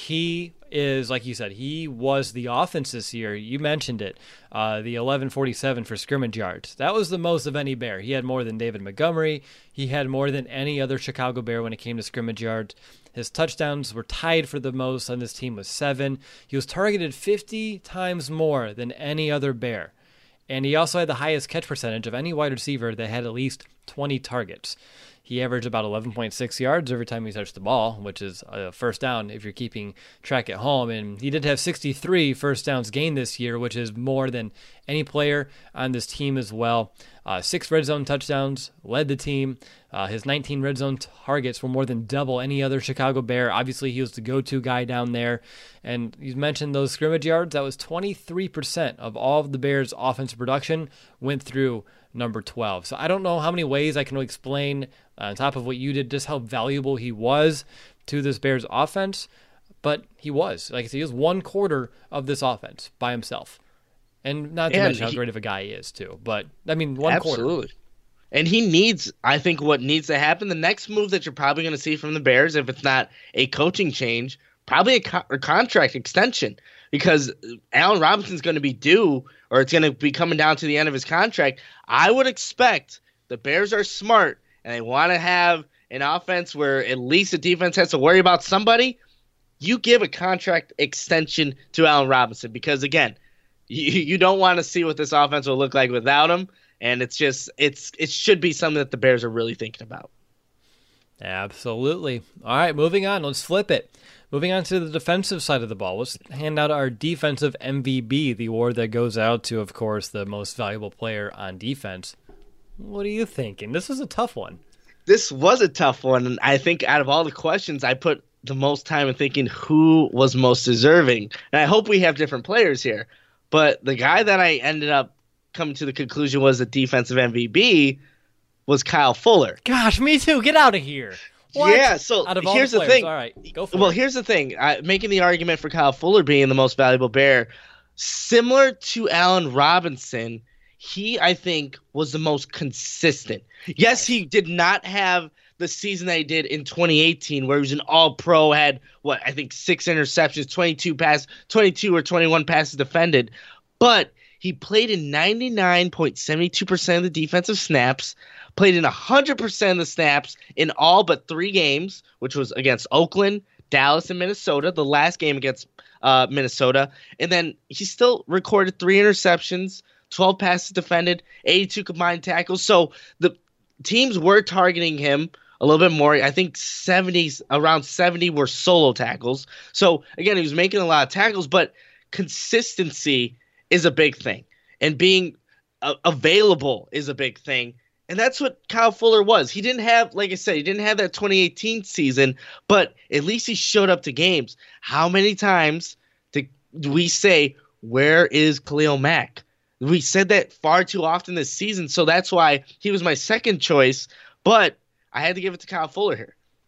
he is, like you said, he was the offense this year. You mentioned it, uh, the eleven forty-seven for scrimmage yards. That was the most of any Bear. He had more than David Montgomery. He had more than any other Chicago Bear when it came to scrimmage yards. His touchdowns were tied for the most on this team with seven. He was targeted fifty times more than any other Bear. And he also had the highest catch percentage of any wide receiver that had at least twenty targets. He averaged about eleven point six yards every time he touched the ball, which is a first down if you're keeping track at home. And he did have sixty-three first downs gained this year, which is more than any player on this team as well. Uh, six red zone touchdowns, led the team. Uh, his nineteen red zone targets were more than double any other Chicago Bear. Obviously, he was the go-to guy down there. And you mentioned those scrimmage yards. That was twenty-three percent of all of the Bears' offensive production went through number twelve. So I don't know how many ways I can explain, uh, on top of what you did, just how valuable he was to this Bears offense. But he was. Like I said, he was one quarter of this offense by himself. And not to And mention how he- great of a guy he is, too. But, I mean, one Absolutely. quarter. And he needs, I think what needs to happen, the next move that you're probably going to see from the Bears, if it's not a coaching change, probably a, co- a contract extension. Because Allen Robinson's going to be due, or it's going to be coming down to the end of his contract. I would expect the Bears are smart, and they want to have an offense where at least the defense has to worry about somebody. You give a contract extension to Allen Robinson because, again, you, you don't want to see what this offense will look like without him. And it's just, it's it should be something that the Bears are really thinking about. Absolutely. All right, moving on. Let's flip it. Moving on to the defensive side of the ball. Let's hand out our defensive M V P, the award that goes out to, of course, the most valuable player on defense. What are you thinking? This is a tough one. This was a tough one. And I think out of all the questions, I put the most time in thinking who was most deserving. And I hope we have different players here. But the guy that I ended up coming to the conclusion was the defensive M V P was Kyle Fuller. Gosh, me too. Get out of here. What? Yeah, so out of all here's the, the players. thing. All right, go for Well, it. here's the thing. I, making the argument for Kyle Fuller being the most valuable Bear, similar to Allen Robinson, he, I think, was the most consistent. Yes, he did not have the season that he did in twenty eighteen, where he was an all-pro, had, what, I think six interceptions, twenty-two pass, twenty-two or twenty-one passes defended. But he played in ninety-nine point seven two percent of the defensive snaps, played in one hundred percent of the snaps in all but three games, which was against Oakland, Dallas, and Minnesota, the last game against uh, Minnesota. And then he still recorded three interceptions, twelve passes defended, eighty-two combined tackles. So the teams were targeting him a little bit more. I think seventies, around seventy were solo tackles. So, again, he was making a lot of tackles, but consistency is a big thing. And being uh, available is a big thing. And that's what Kyle Fuller was. He didn't have, like I said, he didn't have that twenty eighteen season, but at least he showed up to games. How many times do we say, where is Khalil Mack? We said that far too often this season, so that's why he was my second choice, but I had to give it to Kyle Fuller here.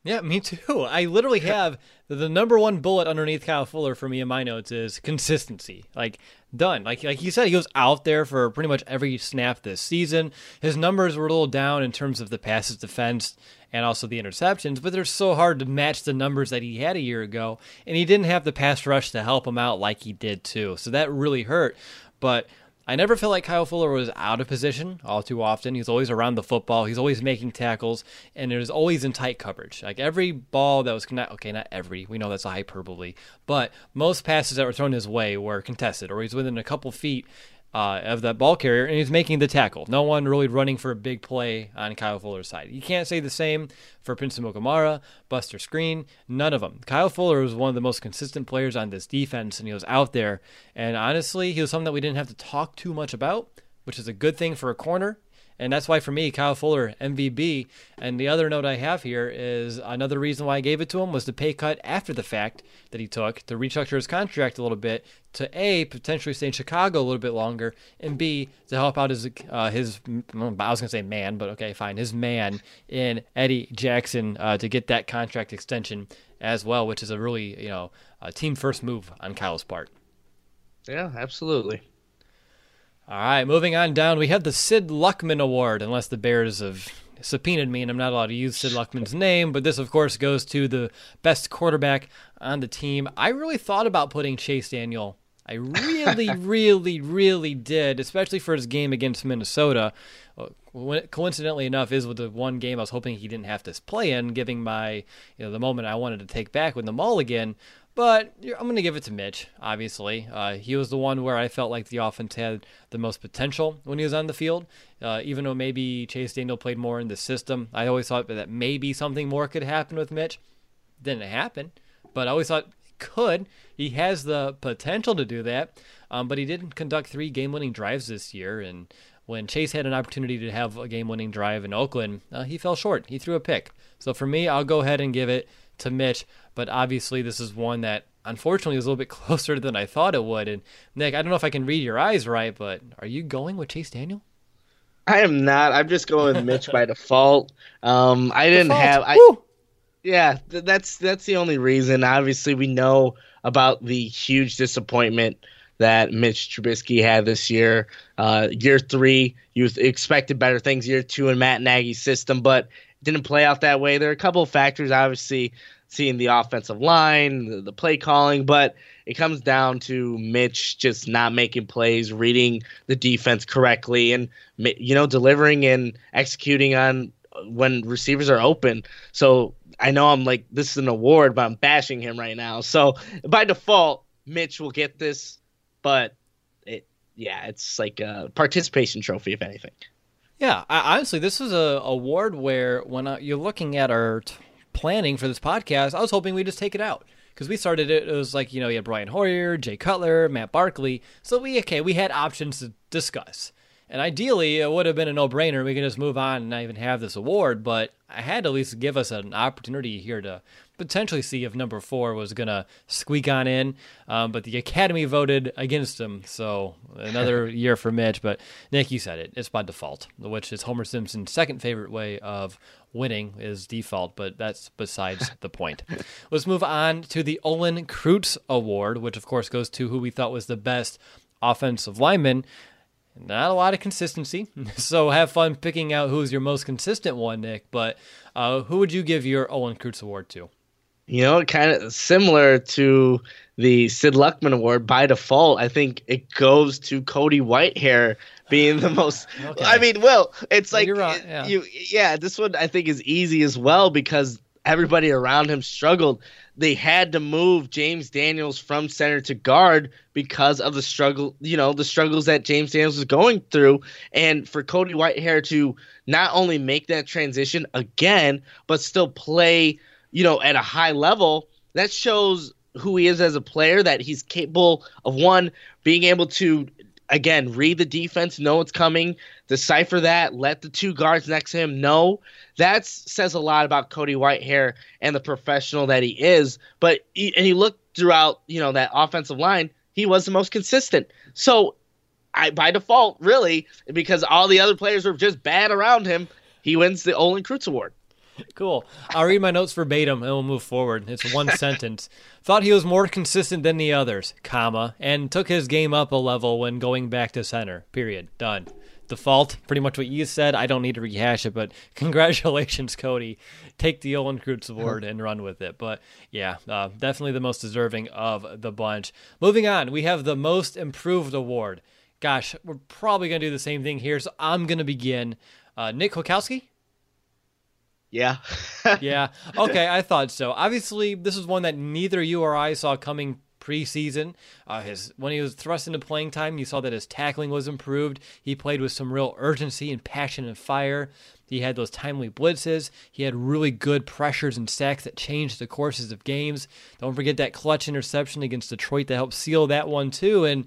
Yeah, me too. I literally have the number one bullet underneath Kyle Fuller for me in my notes is consistency. Like, done. Like like you said, he was out there for pretty much every snap this season. His numbers were a little down in terms of the passes defense and also the interceptions, but they're so hard to match the numbers that he had a year ago, and he didn't have the pass rush to help him out like he did too. So that really hurt. But I never felt like Kyle Fuller was out of position all too often. He's always around the football. He's always making tackles, and it was always in tight coverage. Like every ball that was connected, okay, not every, we know that's a hyperbole, but most passes that were thrown his way were contested, or he's within a couple feet uh, of that ball carrier, and he's making the tackle. No one really running for a big play on Kyle Fuller's side. You can't say the same for Prince Mukamara, Buster Screen, none of them. Kyle Fuller was one of the most consistent players on this defense, and he was out there. And honestly, he was something that we didn't have to talk too much about, which is a good thing for a corner. And that's why, for me, Kyle Fuller, M V B. And the other note I have here is another reason why I gave it to him was the pay cut after the fact that he took to restructure his contract a little bit to, A, potentially stay in Chicago a little bit longer, and B, to help out his, uh, his I was going to say man, but okay, fine, his man in Eddie Jackson uh, to get that contract extension as well, which is a really, you know, a team-first move on Kyle's part. Yeah, absolutely. All right, moving on down, we have the Sid Luckman Award, unless the Bears have subpoenaed me and I'm not allowed to use Sid Luckman's name, but this, of course, goes to the best quarterback on the team. I really thought about putting Chase Daniel. I really, really, really did, especially for his game against Minnesota. Coincidentally enough, is with the one game I was hoping he didn't have to play in, giving my, you know, the moment I wanted to take back with the Mulligan. But I'm going to give it to Mitch, obviously. Uh, he was the one where I felt like the offense had the most potential when he was on the field. Uh, even though maybe Chase Daniel played more in the system, I always thought that maybe something more could happen with Mitch. Didn't happen, but I always thought it could. He has the potential to do that, um, but he didn't conduct three game-winning drives this year. And when Chase had an opportunity to have a game-winning drive in Oakland, uh, he fell short. He threw a pick. So for me, I'll go ahead and give it to Mitch, but obviously this is one that unfortunately was a little bit closer than I thought it would. And Nick, I don't know if I can read your eyes right, but are you going with Chase Daniel? I am not. I'm just going with Mitch by default. Um, I didn't Default. have. I, Woo! yeah, th- that's that's the only reason. Obviously, we know about the huge disappointment that Mitch Trubisky had this year. Uh, year three, you expected better things. Year two in Matt Nagy's system, but didn't play out that way. There are a couple of factors, obviously, seeing the offensive line, the, the play calling, but it comes down to Mitch just not making plays, reading the defense correctly, and, you know, delivering and executing on when receivers are open. So I know I'm like, this is an award, but I'm bashing him right now. So by default, Mitch will get this, but it, yeah, it's like a participation trophy, if anything. Yeah, I, honestly, this is a award where when I, you're looking at our t- planning for this podcast, I was hoping we just take it out. Because we started it, it was like, you know, you had Brian Hoyer, Jay Cutler, Matt Barkley. So we, okay, we had options to discuss. And ideally, it would have been a no-brainer. We could just move on and not even have this award. But I had to at least give us an opportunity here to potentially see if number four was going to squeak on in. Um, but the Academy voted against him. So another year for Mitch. But Nick, you said it. It's by default, which is Homer Simpson's second favorite way of winning is default. But that's besides the point. Let's move on to the Olin Kreutz Award, which, of course, goes to who we thought was the best offensive lineman. Not a lot of consistency, so have fun picking out who's your most consistent one, Nick. But uh, who would you give your Olin Kreutz Award to? You know, kind of similar to the Sid Luckman Award by default. I think it goes to Cody Whitehair being the most. Okay. I mean, well, it's like You're right, yeah. you, yeah. This one I think is easy as well because everybody around him struggled. They had to move James Daniels from center to guard because of the struggle, you know, the struggles that James Daniels was going through. And for Cody Whitehair to not only make that transition again, but still play, you know, at a high level, that shows who he is as a player, that he's capable of, one, being able to, again, read the defense, know what's coming, decipher that, let the two guards next to him know. That says a lot about Cody Whitehair and the professional that he is. But he, and he looked throughout, you know, that offensive line, he was the most consistent. So I, by default, really, because all the other players were just bad around him, he wins the Olin Kreutz Award. Cool. I'll read my notes verbatim and we'll move forward. It's one sentence. Thought he was more consistent than the others, comma, and took his game up a level when going back to center. Period. Done. Default, pretty much what you said. I don't need to rehash it, but congratulations, Cody. Take the Olin Kreutz Award and run with it. But yeah, uh, definitely the most deserving of the bunch. Moving on, we have the Most Improved Award. Gosh, we're probably going to do the same thing here, so I'm going to begin. Uh, Nick Kwiatkowski? Yeah. Yeah. Okay, I thought so. Obviously, this is one that neither you or I saw coming preseason. Uh, his when he was thrust into playing time, you saw that his tackling was improved. He played with some real urgency and passion and fire. He had those timely blitzes. He had really good pressures and sacks that changed the courses of games. Don't forget that clutch interception against Detroit that helped seal that one too. And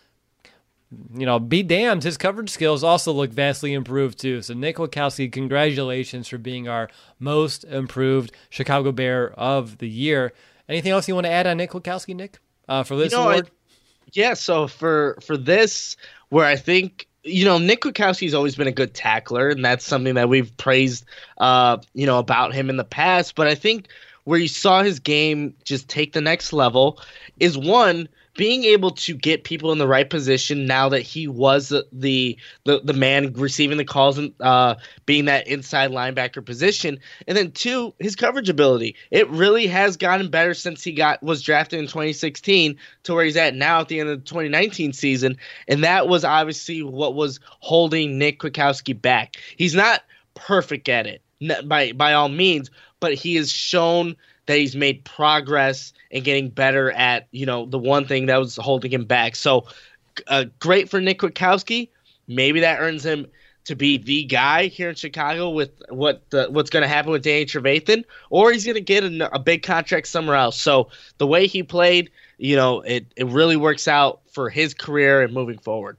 you know, be damned, his coverage skills also look vastly improved too. So Nick Kwiatkowski, congratulations for being our most improved Chicago Bear of the year. Anything else you want to add on Nick Kwiatkowski, Nick, uh, for this you know, award? I, yeah, so for for this, where I think, you know, Nick Kwiatkowski's always been a good tackler, and that's something that we've praised, uh, you know, about him in the past. But I think where you saw his game just take the next level is, one, being able to get people in the right position now that he was the the the, the man receiving the calls and uh, being that inside linebacker position, and then two, his coverage ability. It really has gotten better since he got was drafted in twenty sixteen to where he's at now at the end of the twenty nineteen season, and that was obviously what was holding Nick Kwiatkowski back. He's not perfect at it by by all means, but he has shown that he's made progress and getting better at, you know, the one thing that was holding him back. So uh, great for Nick Kwiatkowski. Maybe that earns him to be the guy here in Chicago with what the, what's going to happen with Danny Trevathan, or he's going to get a, a big contract somewhere else. So the way he played, you know, it, it really works out for his career and moving forward.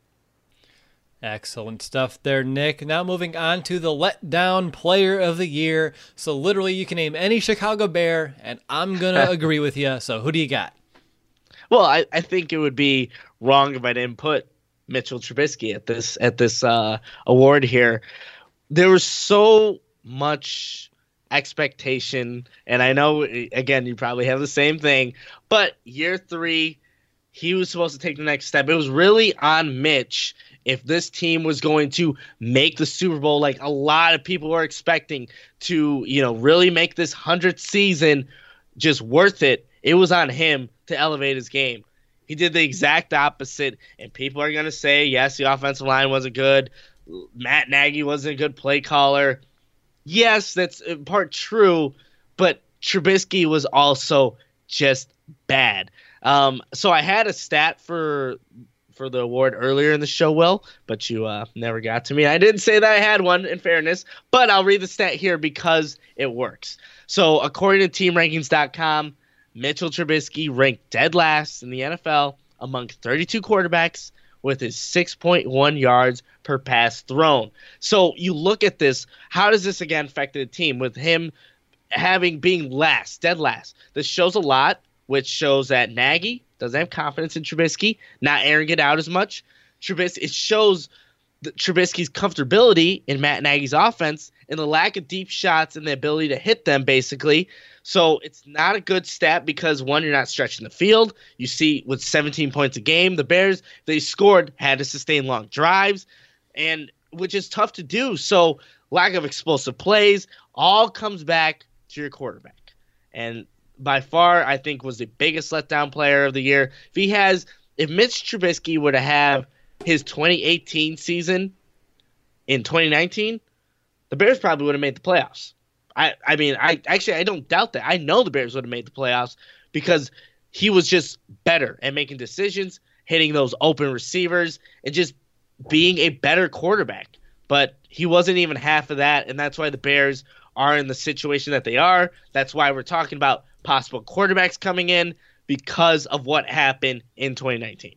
Excellent stuff there, Nick. Now moving on to the letdown player of the year. So literally you can name any Chicago Bear, and I'm going to agree with you. So who do you got? Well, I, I think it would be wrong if I didn't put Mitchell Trubisky at this at this uh, award here. There was so much expectation, and I know, again, you probably have the same thing, but year three, he was supposed to take the next step. It was really on Mitch if this team was going to make the Super Bowl, like a lot of people were expecting to, you know, really make this hundredth season just worth it. It was on him to elevate his game. He did the exact opposite, and people are going to say, yes, the offensive line wasn't good. Matt Nagy wasn't a good play caller. Yes, that's in part true, but Trubisky was also just bad. Um, so I had a stat for for the award earlier in the show, Will, but you uh, never got to me. I didn't say that I had one, in fairness, but I'll read the stat here because it works. So according to team rankings dot com, Mitchell Trubisky ranked dead last in the N F L among thirty-two quarterbacks with his six point one yards per pass thrown. So you look at this, how does this again affect the team with him having being last, dead last? This shows a lot, which shows that Nagy doesn't have confidence in Trubisky, not airing it out as much. Trubisky, it shows the, Trubisky's comfortability in Matt Nagy's offense and the lack of deep shots and the ability to hit them, basically. So it's not a good stat because, one, you're not stretching the field. You see with seventeen points a game, the Bears, they scored, had to sustain long drives, and which is tough to do. So lack of explosive plays all comes back to your quarterback. And by far, I think, was the biggest letdown player of the year. If he has, if Mitch Trubisky were to have his twenty eighteen season in twenty nineteen, the Bears probably would have made the playoffs. I, I mean, I actually I don't doubt that. I know the Bears would have made the playoffs because he was just better at making decisions, hitting those open receivers, and just being a better quarterback. But he wasn't even half of that, and that's why the Bears are in the situation that they are. That's why we're talking about possible quarterbacks coming in because of what happened in twenty nineteen.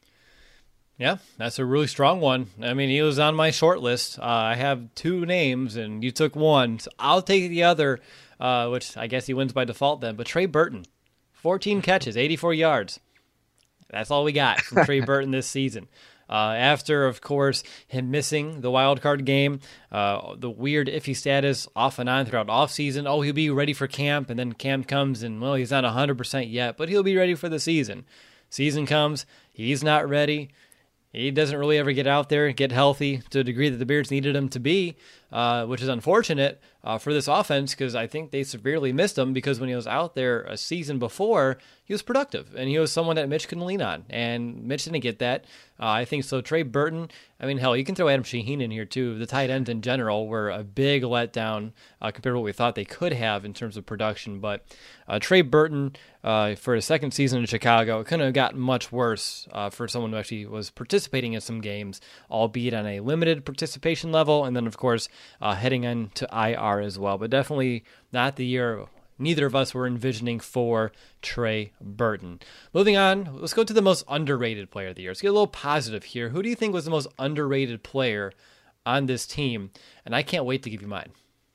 Yeah, that's a really strong one. I mean, he was on my short list. Uh, I have two names, and you took one. So I'll take the other, uh, which I guess he wins by default then. But Trey Burton, fourteen catches, eighty-four yards. That's all we got from Trey Burton this season. Uh, after, of course, him missing the wild card game, uh, the weird iffy status off and on throughout offseason. Oh, he'll be ready for camp, and then camp comes, and, well, he's not one hundred percent yet, but he'll be ready for the season. Season comes, he's not ready. He doesn't really ever get out there and get healthy to a degree that the Bears needed him to be, uh, which is unfortunate uh, for this offense because I think they severely missed him because when he was out there a season before, he was productive and he was someone that Mitch can lean on, and Mitch didn't get that. Uh, I think so. Trey Burton, I mean, hell, you can throw Adam Shaheen in here too. The tight ends in general were a big letdown uh, compared to what we thought they could have in terms of production, but uh, Trey Burton uh, for his second season in Chicago, it couldn't have gotten much worse uh, for someone who actually was participating in some games, albeit on a limited participation level, and then, of course, uh, heading into I R as well, but definitely not the year neither of us were envisioning for Trey Burton. Moving on, let's go to the most underrated player of the year. Let's get a little positive here. Who do you think was the most underrated player on this team? And I can't wait to give you mine.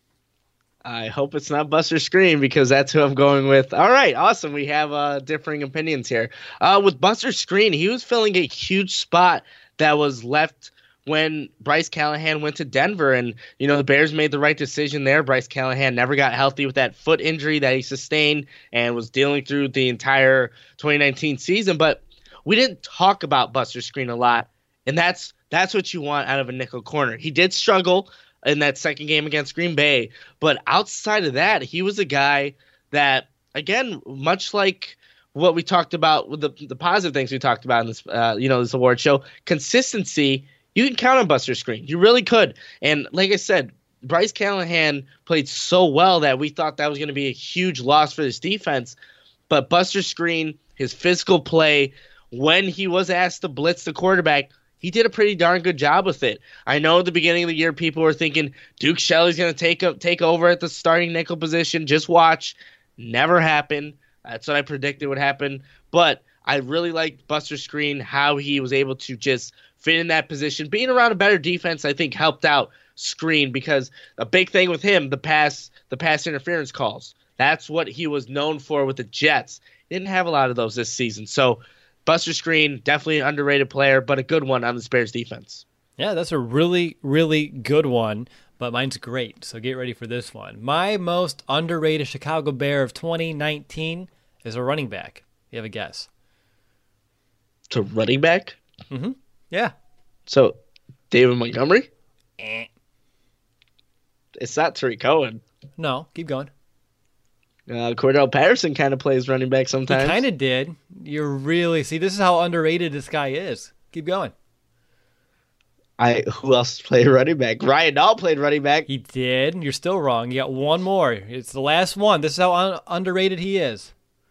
I hope it's not Buster Skrine because that's who I'm going with. All right, awesome. We have uh, differing opinions here. Uh, with Buster Skrine, he was filling a huge spot that was left when Bryce Callahan went to Denver, and, you know, the Bears made the right decision there. Bryce Callahan never got healthy with that foot injury that he sustained and was dealing through the entire twenty nineteen season. But we didn't talk about Buster Skrine a lot, and that's that's what you want out of a nickel corner. He did struggle in that second game against Green Bay, but outside of that, he was a guy that, again, much like what we talked about with the, the positive things we talked about in this, uh, you know, this award show, consistency. You can count on Buster Skrine. You really could. And like I said, Bryce Callahan played so well that we thought that was going to be a huge loss for this defense. But Buster Skrine, his physical play, when he was asked to blitz the quarterback, he did a pretty darn good job with it. I know at the beginning of the year people were thinking Duke Shelley's going to take up, take over at the starting nickel position. Just watch. Never happened. That's what I predicted would happen. But I really liked Buster Skrine, how he was able to just fit in that position. Being around a better defense, I think, helped out Skrine because a big thing with him, the pass the pass interference calls. That's what he was known for with the Jets. He didn't have a lot of those this season. So Buster Skrine, definitely an underrated player, but a good one on the Bears defense. Yeah, that's a really, really good one, but mine's great, so get ready for this one. My most underrated Chicago Bear of twenty nineteen is a running back. You have a guess? To running back? Mm-hmm. Yeah. So, David Montgomery? Eh. It's not Tariq Cohen. No, keep going. Uh, Cordell Patterson kind of plays running back sometimes. He kind of did. You're really... See, this is how underrated this guy is. Keep going. I Who else played running back? Ryan Dahl played running back. He did. You're still wrong. You got one more. It's the last one. This is how un- underrated he is.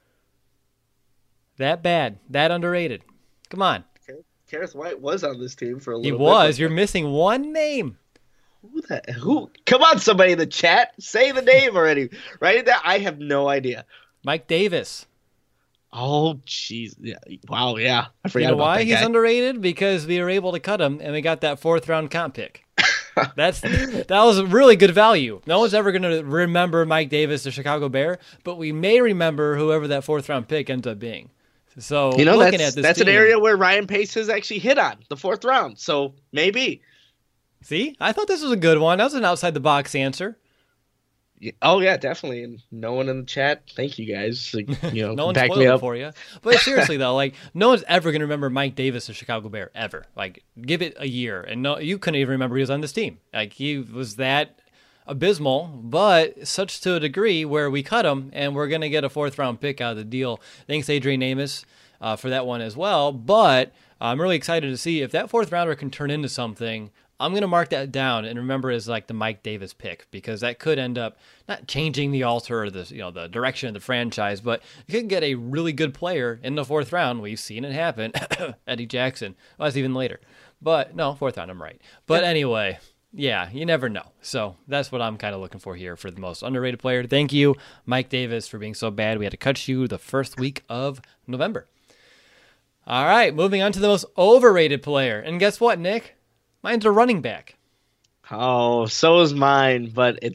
That bad. That underrated. Come on. Karras White was on this team for a little he bit. He was. You're missing one name. Who the who? Come on, somebody in the chat. Say the name already. Write it down. I have no idea. Mike Davis. Oh, jeez. Yeah. Wow, yeah. I forgot you know about why that he's guy. underrated? Because we were able to cut him, and we got that fourth-round comp pick. That's That was really good value. No one's ever going to remember Mike Davis, the Chicago Bear, but we may remember whoever that fourth-round pick ends up being. So, you know, looking that's, at this that's team, an area where Ryan Pace has actually hit on, the fourth round. So, maybe. See? I thought this was a good one. That was an outside-the-box answer. Yeah, oh, yeah, definitely. And no one in the chat, thank you guys. Like, you know, no one back spoiled me it up. for you. But seriously, though, like, no one's ever going to remember Mike Davis, the Chicago Bear, ever. Like, give it a year. And no, you couldn't even remember he was on this team. Like, he was that abysmal, but such to a degree where we cut him, and we're going to get a fourth-round pick out of the deal. Thanks, Adrian Amos. Uh, for that one as well, but I'm really excited to see if that fourth rounder can turn into something. I'm going to mark that down and remember it as like the Mike Davis pick because that could end up not changing the altar or the you know the direction of the franchise, but you can get a really good player in the fourth round. We've seen it happen. Eddie Jackson. Well, that's even later, but no, fourth round. I'm right. But yeah. Anyway, yeah, you never know. So that's what I'm kind of looking for here for the most underrated player. Thank you, Mike Davis, for being so bad. We had to cut you the first week of November. All right, moving on to the most overrated player. And guess what, Nick? Mine's a running back. Oh, so is mine, but it's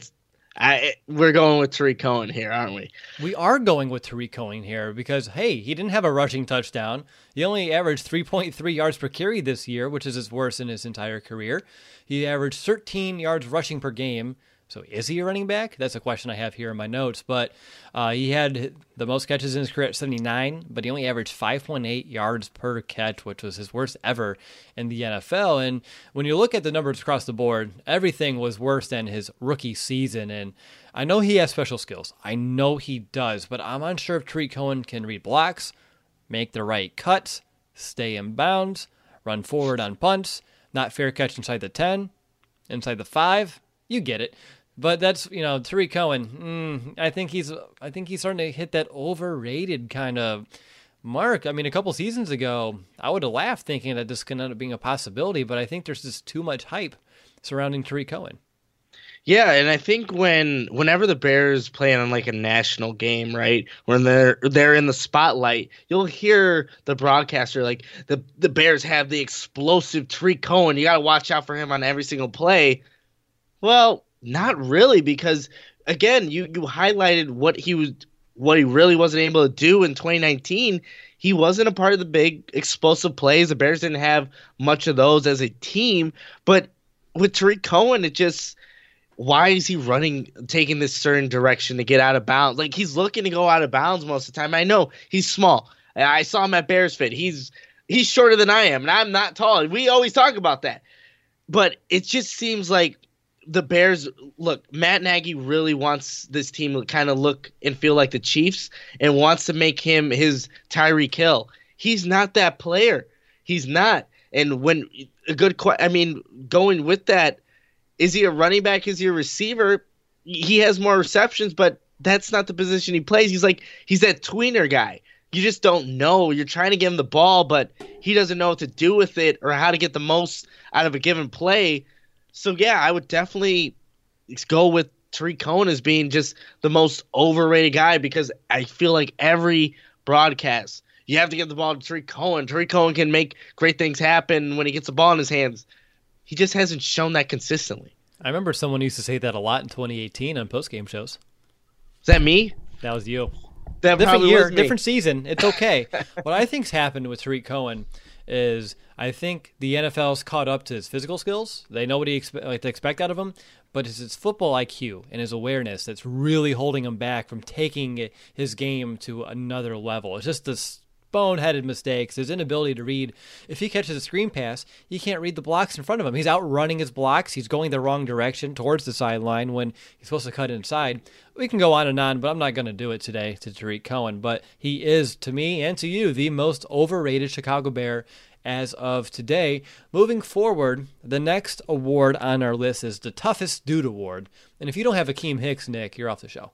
I we're going with Tariq Cohen here, aren't we? We are going with Tariq Cohen here because, hey, he didn't have a rushing touchdown. He only averaged three point three yards per carry this year, which is his worst in his entire career. He averaged thirteen yards rushing per game. So is he a running back? That's a question I have here in my notes. But uh, he had the most catches in his career at seventy-nine, but he only averaged five point eight yards per catch, which was his worst ever in the N F L. And when you look at the numbers across the board, everything was worse than his rookie season. And I know he has special skills. I know he does, but I'm unsure if Tariq Cohen can read blocks, make the right cuts, stay in bounds, run forward on punts, not fair catch inside the ten, inside the five. You get it. But that's, you know, Tariq Cohen, mm, I think he's I think he's starting to hit that overrated kind of mark. I mean, a couple seasons ago, I would have laughed thinking that this could end up being a possibility, but I think there's just too much hype surrounding Tariq Cohen. Yeah, and I think when whenever the Bears play on like a national game, right, when they're they're in the spotlight, you'll hear the broadcaster like the the Bears have the explosive Tariq Cohen. You got to watch out for him on every single play. Well, not really, because again, you, you highlighted what he was, what he really wasn't able to do in twenty nineteen. He wasn't a part of the big explosive plays. The Bears didn't have much of those as a team. But with Tariq Cohen, it just, why is he running, taking this certain direction to get out of bounds? Like, he's looking to go out of bounds most of the time. I know he's small. I saw him at Bears Fit. He's he's shorter than I am, and I'm not tall. We always talk about that. But it just seems like the Bears, look, Matt Nagy really wants this team to kind of look and feel like the Chiefs and wants to make him his Tyreek Hill. He's not that player. He's not. And when a good, I mean, going with that, is he a running back? Is he a receiver? He has more receptions, but that's not the position he plays. He's like, he's that tweener guy. You just don't know. You're trying to give him the ball, but he doesn't know what to do with it or how to get the most out of a given play. So, yeah, I would definitely go with Tariq Cohen as being just the most overrated guy, because I feel like every broadcast, you have to get the ball to Tariq Cohen. Tariq Cohen can make great things happen when he gets the ball in his hands. He just hasn't shown that consistently. I remember someone used to say that a lot in twenty eighteen on postgame shows. Is that me? That was you. That different year, was me. different season. It's okay. What I think's happened with Tariq Cohen is I think the N F L's caught up to his physical skills. They know what he expe- like to expect out of him, but it's his football I Q and his awareness that's really holding him back from taking his game to another level. It's just this boneheaded mistakes, his inability to read. If he catches a screen pass, he can't read the blocks in front of him. He's outrunning his blocks. He's going the wrong direction towards the sideline when he's supposed to cut inside. We can go on and on, but I'm not going to do it today to Tariq Cohen. But he is, to me and to you, the most overrated Chicago Bear as of today. Moving forward, the next award on our list is the Toughest Dude Award. And if you don't have Akeem Hicks, Nick, you're off the show.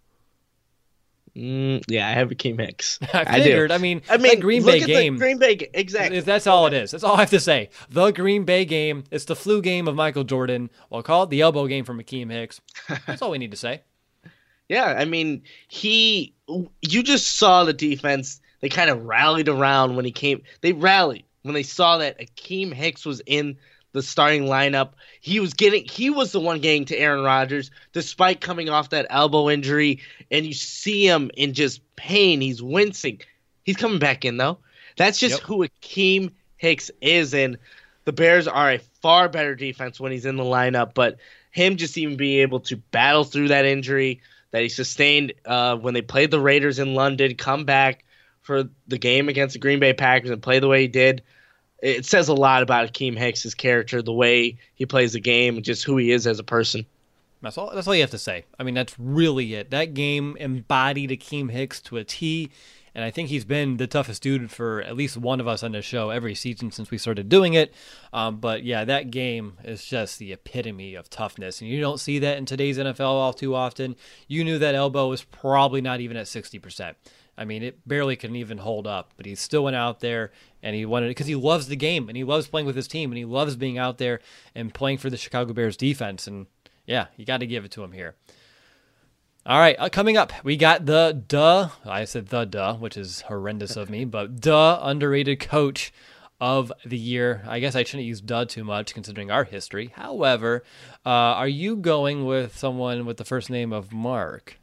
Mm, yeah, I have Akeem Hicks. I figured. I, I mean, I mean, the Green Bay at game. The Green Bay, exactly. That's all it is. That's all I have to say. The Green Bay game. It's the flu game of Michael Jordan. We'll call it the elbow game from Akeem Hicks. That's all we need to say. Yeah, I mean, he. You just saw the defense. They kind of rallied around when he came. They rallied when they saw that Akeem Hicks was in the starting lineup. He was getting. He was the one getting to Aaron Rodgers, despite coming off that elbow injury. And you see him in just pain. He's wincing. He's coming back in though. That's just yep. who Akeem Hicks is, and the Bears are a far better defense when he's in the lineup. But him just even being able to battle through that injury that he sustained uh, when they played the Raiders in London, come back for the game against the Green Bay Packers and play the way he did. It says a lot about Akeem Hicks' character, the way he plays the game, and just who he is as a person. That's all, that's all you have to say. I mean, that's really it. That game embodied Akeem Hicks to a T, and I think he's been the toughest dude for at least one of us on this show every season since we started doing it. Um, but, yeah, that game is just the epitome of toughness, and you don't see that in today's N F L all too often. You knew that elbow was probably not even at sixty percent. I mean, it barely can even hold up, but he still went out there and he wanted it because he loves the game and he loves playing with his team and he loves being out there and playing for the Chicago Bears defense. And yeah, you got to give it to him here. All right, uh, coming up, we got the duh. I said the duh, which is horrendous of me, but duh underrated coach of the year. I guess I shouldn't use dud too much considering our history. However, uh, are you going with someone with the first name of Mark?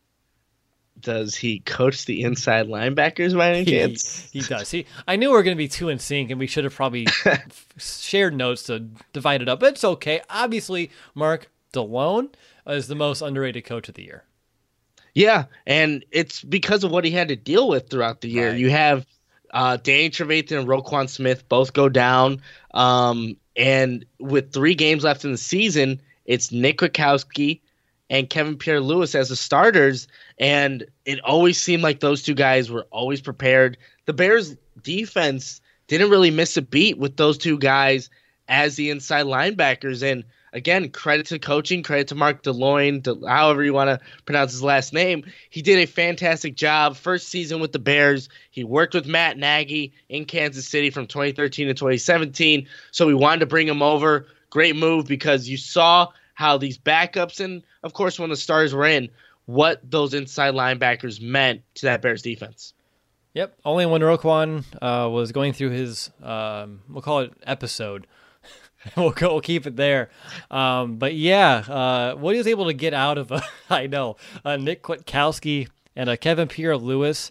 Does he coach the inside linebackers by any chance? He, he does. He, I knew we were going to be two in sync, and we should have probably shared notes to divide it up. But it's okay. Obviously, Mark Delone is the most underrated coach of the year. Yeah, and it's because of what he had to deal with throughout the year. Right. You have uh, Danny Trevathan and Roquan Smith both go down, um, and with three games left in the season, it's Nick Kwiatkowski and Kevin Pierre-Louis as the starters, and it always seemed like those two guys were always prepared. The Bears' defense didn't really miss a beat with those two guys as the inside linebackers, and again, credit to coaching, credit to Mark DeLoyne, to however you want to pronounce his last name. He did a fantastic job. First season with the Bears. He worked with Matt Nagy in Kansas City from twenty thirteen to twenty seventeen, so we wanted to bring him over. Great move because you saw how these backups and, of course, when the stars were in, what those inside linebackers meant to that Bears defense. Yep. Only when Roquan uh, was going through his, um, we'll call it episode, we'll, go, we'll keep it there. Um, but yeah, uh, what he was able to get out of, uh, I know, uh, Nick Kwiatkowski and uh, Kevin Pierre-Louis.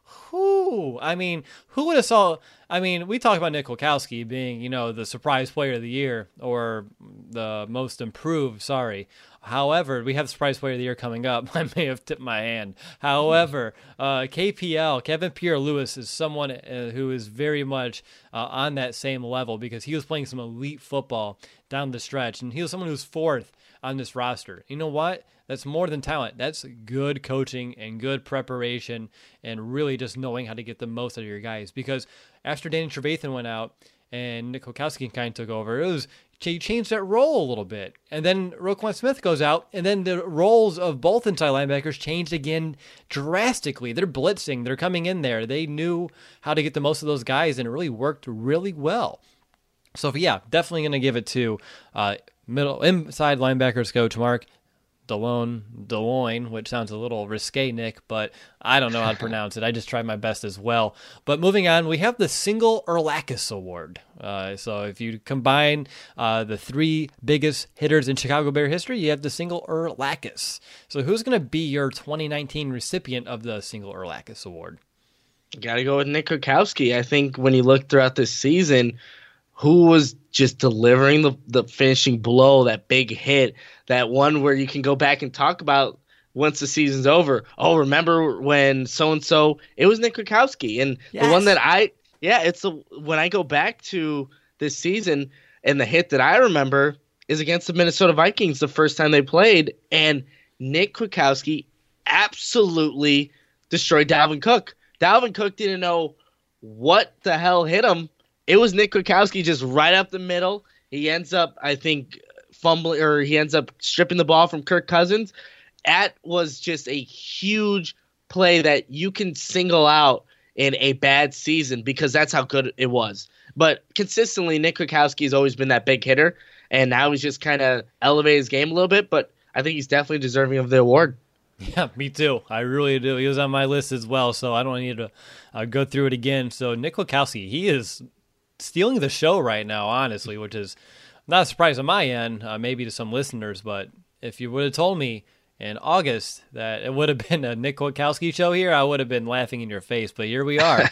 Whew, I mean, who would have saw? I mean, we talk about Nick Kwiatkowski being, you know, the surprise player of the year or the most improved. Sorry. However, we have surprise player of the year coming up. I may have tipped my hand. However, uh, K P L, Kevin Pierre-Louis, is someone uh, who is very much uh, on that same level because he was playing some elite football down the stretch, and he was someone who's fourth on this roster. You know what? That's more than talent. That's good coaching and good preparation and really just knowing how to get the most out of your guys. Because after Danny Trevathan went out and Nick Kwiatkowski kind of took over, it was you changed that role a little bit. And then Roquan Smith goes out, and then the roles of both inside linebackers changed again drastically. They're blitzing. They're coming in there. They knew how to get the most of those guys, and it really worked really well. So, yeah, definitely going to give it to uh, middle inside linebackers coach Mark Delone, Deloigne, which sounds a little risque, Nick, but I don't know how to pronounce it. I just tried my best as well. But moving on, we have the Single Urlacher Award. Uh, so if you combine uh, the three biggest hitters in Chicago Bear history, you have the Single Urlacher. So who's going to be your twenty nineteen recipient of the Single Urlacher Award? Got to go with Nick Kwiatkowski. I think when you look throughout this season, who was just delivering the, the finishing blow, that big hit, that one where you can go back and talk about once the season's over. Oh, remember when so-and-so, it was Nick Kwiatkowski. And yes. the one that I, yeah, it's the, when I go back to this season and the hit that I remember is against the Minnesota Vikings the first time they played. And Nick Kwiatkowski absolutely destroyed Dalvin Cook. Dalvin Cook didn't know what the hell hit him. It was Nick Kwiatkowski just right up the middle. He ends up, I think, fumbling, or he ends up stripping the ball from Kirk Cousins. That was just a huge play that you can single out in a bad season because that's how good it was. But consistently, Nick Kwiatkowski has always been that big hitter, and now he's just kind of elevated his game a little bit, but I think he's definitely deserving of the award. Yeah, me too. I really do. He was on my list as well, so I don't need to uh, go through it again. So Nick Kwiatkowski, he is stealing the show right now, honestly, which is not a surprise on my end, uh, maybe to some listeners, but if you would have told me in August that it would have been a Nick Kwiatkowski show here, I would have been laughing in your face, but here we are.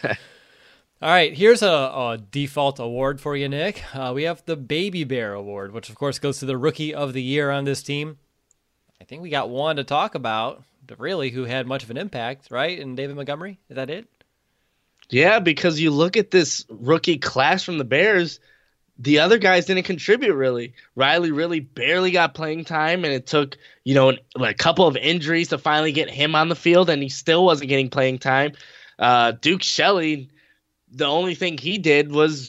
All right, here's a, a default award for you, Nick. Uh, we have the Baby Bear Award, which, of course, goes to the Rookie of the Year on this team. I think we got one to talk about, really, who had much of an impact, right? And David Montgomery, is that it? Yeah, because you look at this rookie class from the Bears, the other guys didn't contribute really. Riley really barely got playing time, and it took, you know, a couple of injuries to finally get him on the field, and he still wasn't getting playing time. Uh, Duke Shelley, the only thing he did was,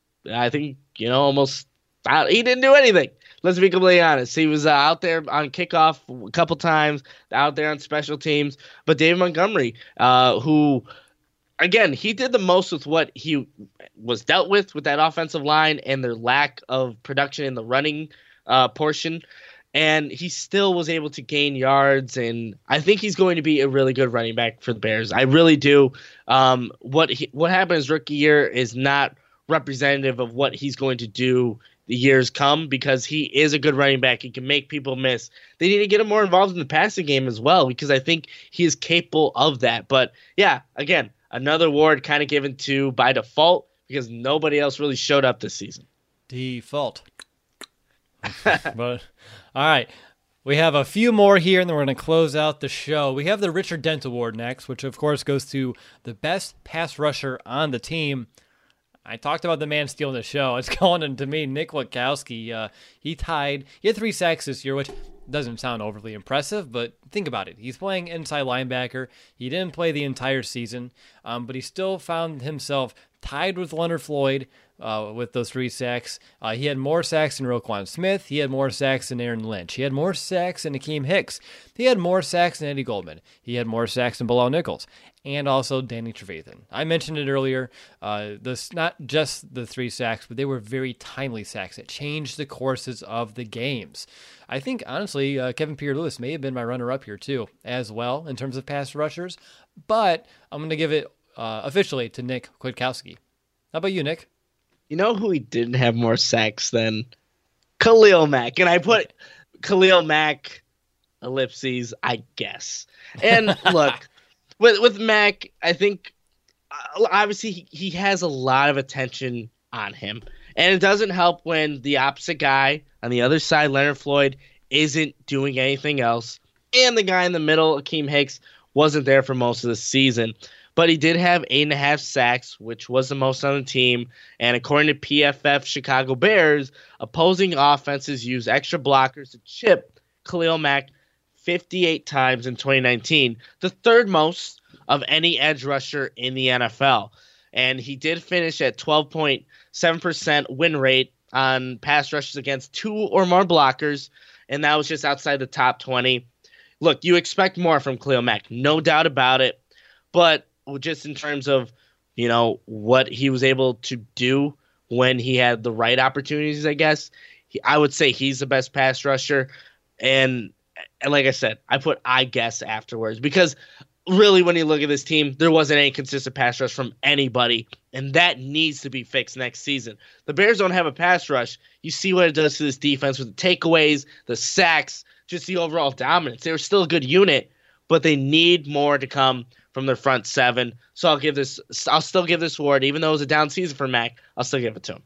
I think, you know, almost – he didn't do anything. Let's be completely honest. He was uh, out there on kickoff a couple times, out there on special teams. But David Montgomery, uh, who – again, he did the most with what he was dealt with with that offensive line and their lack of production in the running uh, portion. And he still was able to gain yards, and I think he's going to be a really good running back for the Bears. I really do. Um, what he, what happened his rookie year is not representative of what he's going to do the years come, because he is a good running back. He can make people miss. They need to get him more involved in the passing game as well, because I think he is capable of that. But yeah, again, another award kind of given to by default because nobody else really showed up this season. Default. But all right. We have a few more here, and then we're going to close out the show. We have the Richard Dent Award next, which, of course, goes to the best pass rusher on the team. I talked about the man stealing the show. It's going to me, Nick Witkowski. Uh, he tied. He had three sacks this year, which doesn't sound overly impressive, but think about it. He's playing inside linebacker. He didn't play the entire season, um, but he still found himself tied with Leonard Floyd uh, with those three sacks. Uh, he had more sacks than Roquan Smith. He had more sacks than Aaron Lynch. He had more sacks than Akeem Hicks. He had more sacks than Eddie Goldman. He had more sacks than Bilal Nichols. And also Danny Trevathan. I mentioned it earlier. Uh, this not just the three sacks, but they were very timely sacks. It changed the courses of the games. I think, honestly, uh, Kevin Pierre-Louis may have been my runner-up here, too, as well, in terms of pass rushers. But I'm going to give it uh, officially to Nick Kwiatkowski. How about you, Nick? You know who he didn't have more sacks than? Khalil Mack. And I put Khalil Mack, ellipses, I guess. And look, with with Mack, I think, uh, obviously, he, he has a lot of attention on him. And it doesn't help when the opposite guy on the other side, Leonard Floyd, isn't doing anything else. And the guy in the middle, Akeem Hicks, wasn't there for most of the season. But he did have eight and a half sacks, which was the most on the team. And according to P F F Chicago Bears, opposing offenses use extra blockers to chip Khalil Mack fifty-eight times in twenty nineteen, the third most of any edge rusher in the N F L. And he did finish at twelve point seven percent win rate on pass rushes against two or more blockers, and that was just outside the top twenty. Look, you expect more from Khalil Mack, no doubt about it. But just in terms of, you know, what he was able to do when he had the right opportunities, I guess, he, I would say he's the best pass rusher. And, and like I said, I put I guess afterwards because really when you look at this team, there wasn't any consistent pass rush from anybody, and that needs to be fixed next season. The Bears don't have a pass rush. You see what it does to this defense with the takeaways, the sacks, just the overall dominance. They were still a good unit, but they need more to come from their front seven. So I'll give this. I'll still give this award, even though it was a down season for Mack. I'll still give it to him.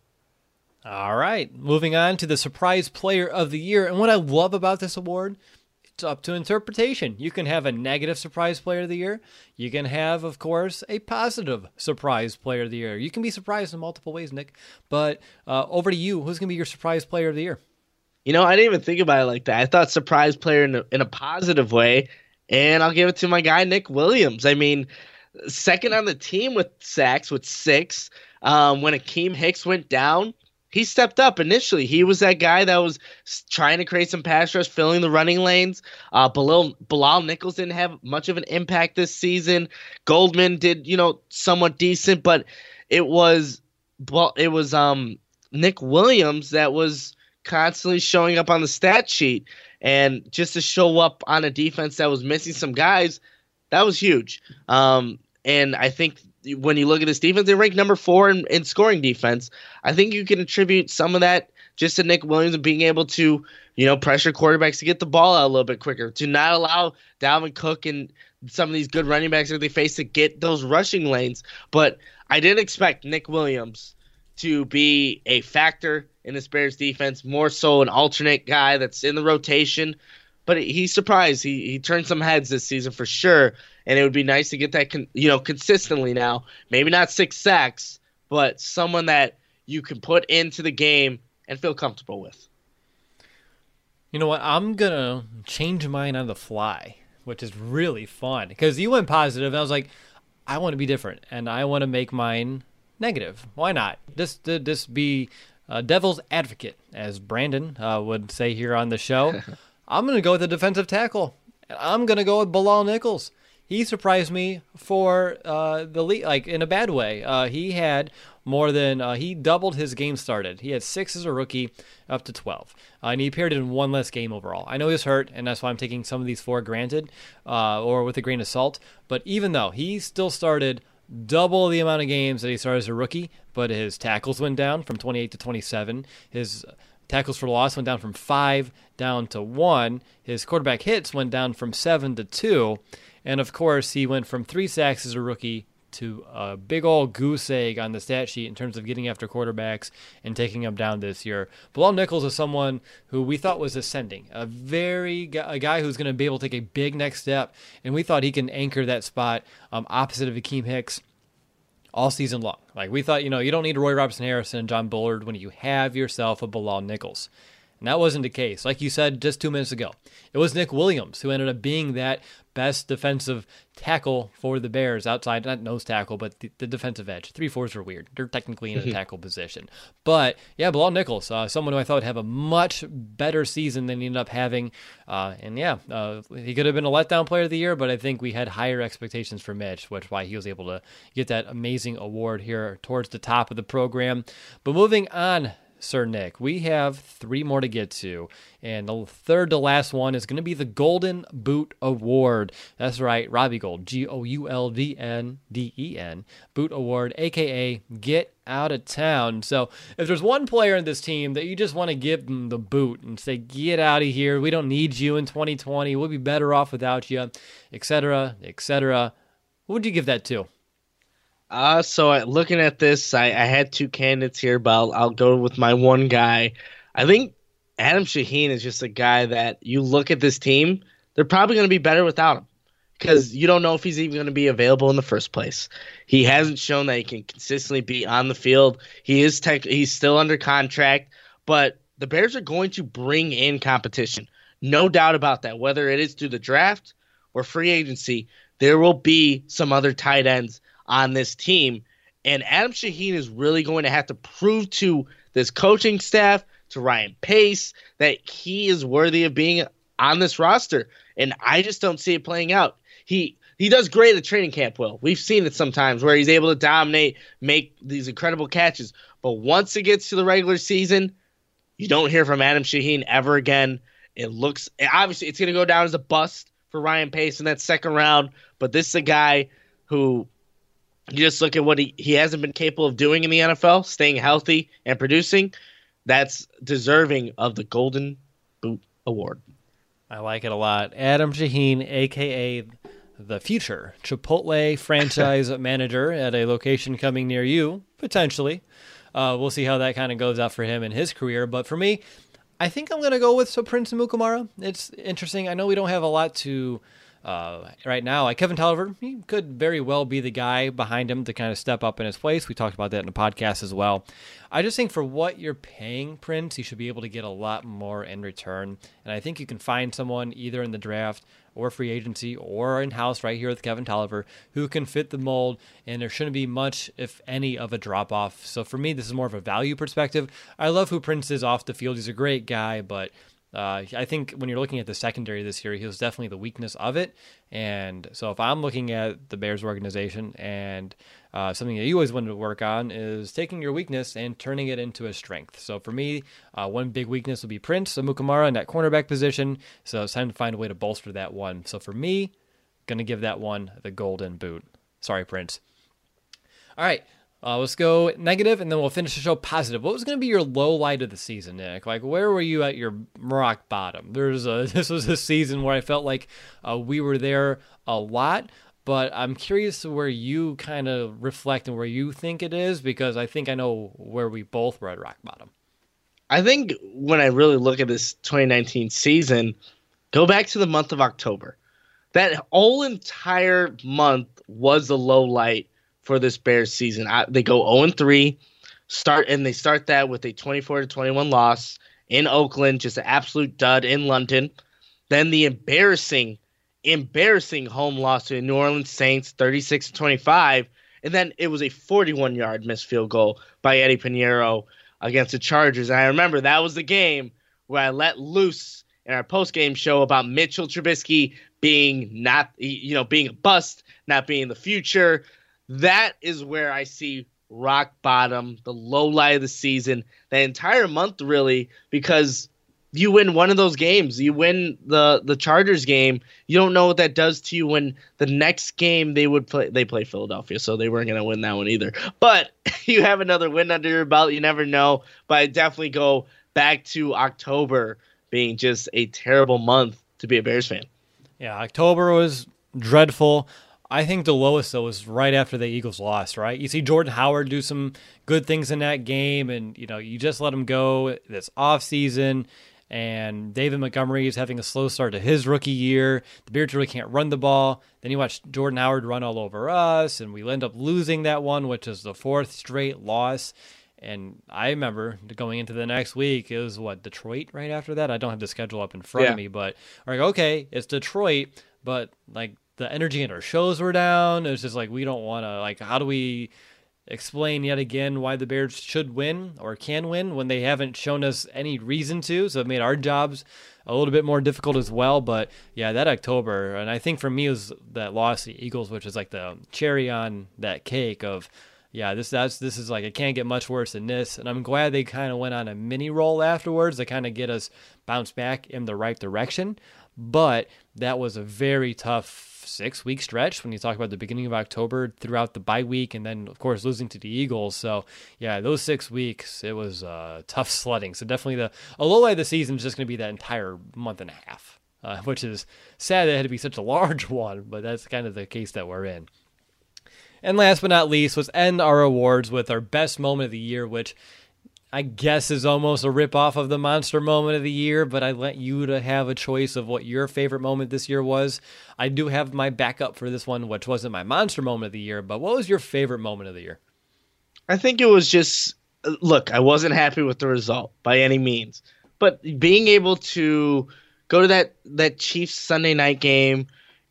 All right, moving on to the Surprise Player of the Year. And what I love about this award, it's up to interpretation. You can have a negative Surprise Player of the Year. You can have, of course, a positive Surprise Player of the Year. You can be surprised in multiple ways, Nick. But uh, over to you. Who's going to be your Surprise Player of the Year? You know, I didn't even think about it like that. I thought Surprise Player in a, in a positive way. And I'll give it to my guy, Nick Williams. I mean, second on the team with sacks with six. Um, when Akeem Hicks went down, he stepped up initially. He was that guy that was trying to create some pass rush, filling the running lanes. Uh, Bilal, Bilal Nichols didn't have much of an impact this season. Goldman did, you know, somewhat decent, but it was it was um, Nick Williams that was constantly showing up on the stat sheet. And just to show up on a defense that was missing some guys, that was huge. Um, and I think when you look at this defense, they rank number four in, in scoring defense. I think you can attribute some of that just to Nick Williams and being able to, you know, pressure quarterbacks to get the ball out a little bit quicker, to not allow Dalvin Cook and some of these good running backs that they face to get those rushing lanes. But I didn't expect Nick Williams to be a factor in this Bears defense, more so an alternate guy that's in the rotation. But he's surprised. He he turned some heads this season for sure, and it would be nice to get that con- you know consistently now. Maybe not six sacks, but someone that you can put into the game and feel comfortable with. You know what? I'm going to change mine on the fly, which is really fun because you went positive, and I was like, I want to be different, and I want to make mine negative. Why not? Just, just be uh, devil's advocate, as Brandon uh, would say here on the show. I'm going to go with the defensive tackle. I'm going to go with Bilal Nichols. He surprised me for uh, the league, like in a bad way. Uh, he had more than uh, he doubled his game started. He had six as a rookie, up to twelve, uh, and he appeared in one less game overall. I know he was hurt, and that's why I'm taking some of these for granted, uh, or with a grain of salt. But even though he still started double the amount of games that he started as a rookie, but his tackles went down from twenty-eight to twenty-seven. His tackles for loss went down from five down to one. His quarterback hits went down from seven to two. And, of course, he went from three sacks as a rookie to a big old goose egg on the stat sheet in terms of getting after quarterbacks and taking them down this year. Bilal Nichols is someone who we thought was ascending, a very a guy who's going to be able to take a big next step, and we thought he can anchor that spot um, opposite of Akeem Hicks all season long. Like, we thought, you know, you don't need Roy Robertson Harrison and John Bullard when you have yourself a Bilal Nichols. And that wasn't the case. Like you said just two minutes ago, it was Nick Williams who ended up being that best defensive tackle for the Bears outside, not nose tackle, but the, the defensive edge. Three fours are weird. They're technically in a tackle position. But, yeah, Bilal Nichols, uh, someone who I thought would have a much better season than he ended up having. Uh, and, yeah, uh, he could have been a letdown player of the year, but I think we had higher expectations for Mitch, which is why he was able to get that amazing award here towards the top of the program. But moving on, Sir Nick, we have three more to get to, and the third to last one is going to be the Golden Boot Award. That's right, Robbie Gould, G O U L D N D E N, Boot Award, a k a. Get Out of Town. So if there's one player in this team that you just want to give them the boot and say, get out of here, we don't need you in twenty twenty, we'll be better off without you, et cetera, et cetera, who would you give that to? Uh, so uh, looking at this, I, I had two candidates here, but I'll, I'll go with my one guy. I think Adam Shaheen is just a guy that you look at this team, they're probably going to be better without him because you don't know if he's even going to be available in the first place. He hasn't shown that he can consistently be on the field. He is tech, he's still under contract, but the Bears are going to bring in competition. No doubt about that. Whether it is through the draft or free agency, there will be some other tight ends on this team, and Adam Shaheen is really going to have to prove to this coaching staff, to Ryan Pace, that he is worthy of being on this roster, and I just don't see it playing out. He he does great at training camp, Will. We've seen it sometimes where he's able to dominate, make these incredible catches, but once it gets to the regular season, you don't hear from Adam Shaheen ever again. It looks, obviously, it's going to go down as a bust for Ryan Pace in that second round, but this is a guy who, you just look at what he, he hasn't been capable of doing in the N F L, staying healthy and producing. That's deserving of the Golden Boot Award. I like it a lot. Adam Shaheen, a k a the future Chipotle franchise manager at a location coming near you, potentially. Uh, we'll see how that kind of goes out for him in his career. But for me, I think I'm going to go with so Prince Amukamara. It's interesting. I know we don't have a lot to... Uh, right now, like Kevin Tolliver, he could very well be the guy behind him to kind of step up in his place. We talked about that in the podcast as well. I just think for what you're paying Prince, you should be able to get a lot more in return. And I think you can find someone either in the draft or free agency or in-house right here with Kevin Tolliver who can fit the mold, and there shouldn't be much, if any, of a drop-off. So for me, this is more of a value perspective. I love who Prince is off the field. He's a great guy, but Uh, I think when you're looking at the secondary this year, he was definitely the weakness of it. And so if I'm looking at the Bears organization, and uh, something that you always wanted to work on is taking your weakness and turning it into a strength. So for me, uh, one big weakness would be Prince Amukamara in that cornerback position. So it's time to find a way to bolster that one. So for me, going to give that one the Golden Boot. Sorry, Prince. All right. Uh, let's go negative, and then we'll finish the show positive. What was going to be your low light of the season, Nick? Like, where were you at your rock bottom? There's a, this was a season where I felt like uh, we were there a lot, but I'm curious to where you kind of reflect and where you think it is, because I think I know where we both were at rock bottom. I think when I really look at this twenty nineteen season, go back to the month of October. That whole entire month was the low light for this Bears season. I, they go oh and three, start and they start that with a twenty-four to twenty-one loss in Oakland, just an absolute dud in London. Then the embarrassing, embarrassing home loss to the New Orleans Saints, thirty-six to twenty-five, and then it was a forty-one-yard missed field goal by Eddie Pinheiro against the Chargers. And I remember that was the game where I let loose in our post-game show about Mitchell Trubisky being not, you know, being a bust, not being the future. That is where I see rock bottom, the low light of the season, the entire month really, because you win one of those games. You win the the Chargers game. You don't know what that does to you when the next game they would play. They play Philadelphia, so they weren't going to win that one either. But you have another win under your belt. You never know. But I definitely go back to October being just a terrible month to be a Bears fan. Yeah, October was dreadful. I think the lowest, though, was right after the Eagles lost, right? You see Jordan Howard do some good things in that game, and, you know, you just let him go this offseason, and David Montgomery is having a slow start to his rookie year. The Bears really can't run the ball. Then you watch Jordan Howard run all over us, and we end up losing that one, which is the fourth straight loss. And I remember going into the next week, it was, what, Detroit right after that? I don't have the schedule up in front Yeah. of me, but I'm like, okay, it's Detroit, but, like, the energy in our shows were down. It was just like, we don't want to, like, how do we explain yet again why the Bears should win or can win when they haven't shown us any reason to? So it made our jobs a little bit more difficult as well. But yeah, that October, and I think for me it was that loss to the Eagles, which is like the cherry on that cake of, yeah, this that's this is like, it can't get much worse than this. And I'm glad they kind of went on a mini roll afterwards to kind of get us bounced back in the right direction. But that was a very tough six-week stretch when you talk about the beginning of October throughout the bye week, and then, of course, losing to the Eagles. So, yeah, those six weeks, it was uh, tough sledding. So definitely the a low light of the season is just going to be that entire month and a half, uh, which is sad that it had to be such a large one, but that's kind of the case that we're in. And last but not least, let's end our awards with our best moment of the year, which I guess is almost a ripoff of the monster moment of the year, but I let you to have a choice of what your favorite moment this year was. I do have my backup for this one, which wasn't my monster moment of the year, but what was your favorite moment of the year? I think it was just, look, I wasn't happy with the result by any means, but being able to go to that, that Chiefs Sunday night game,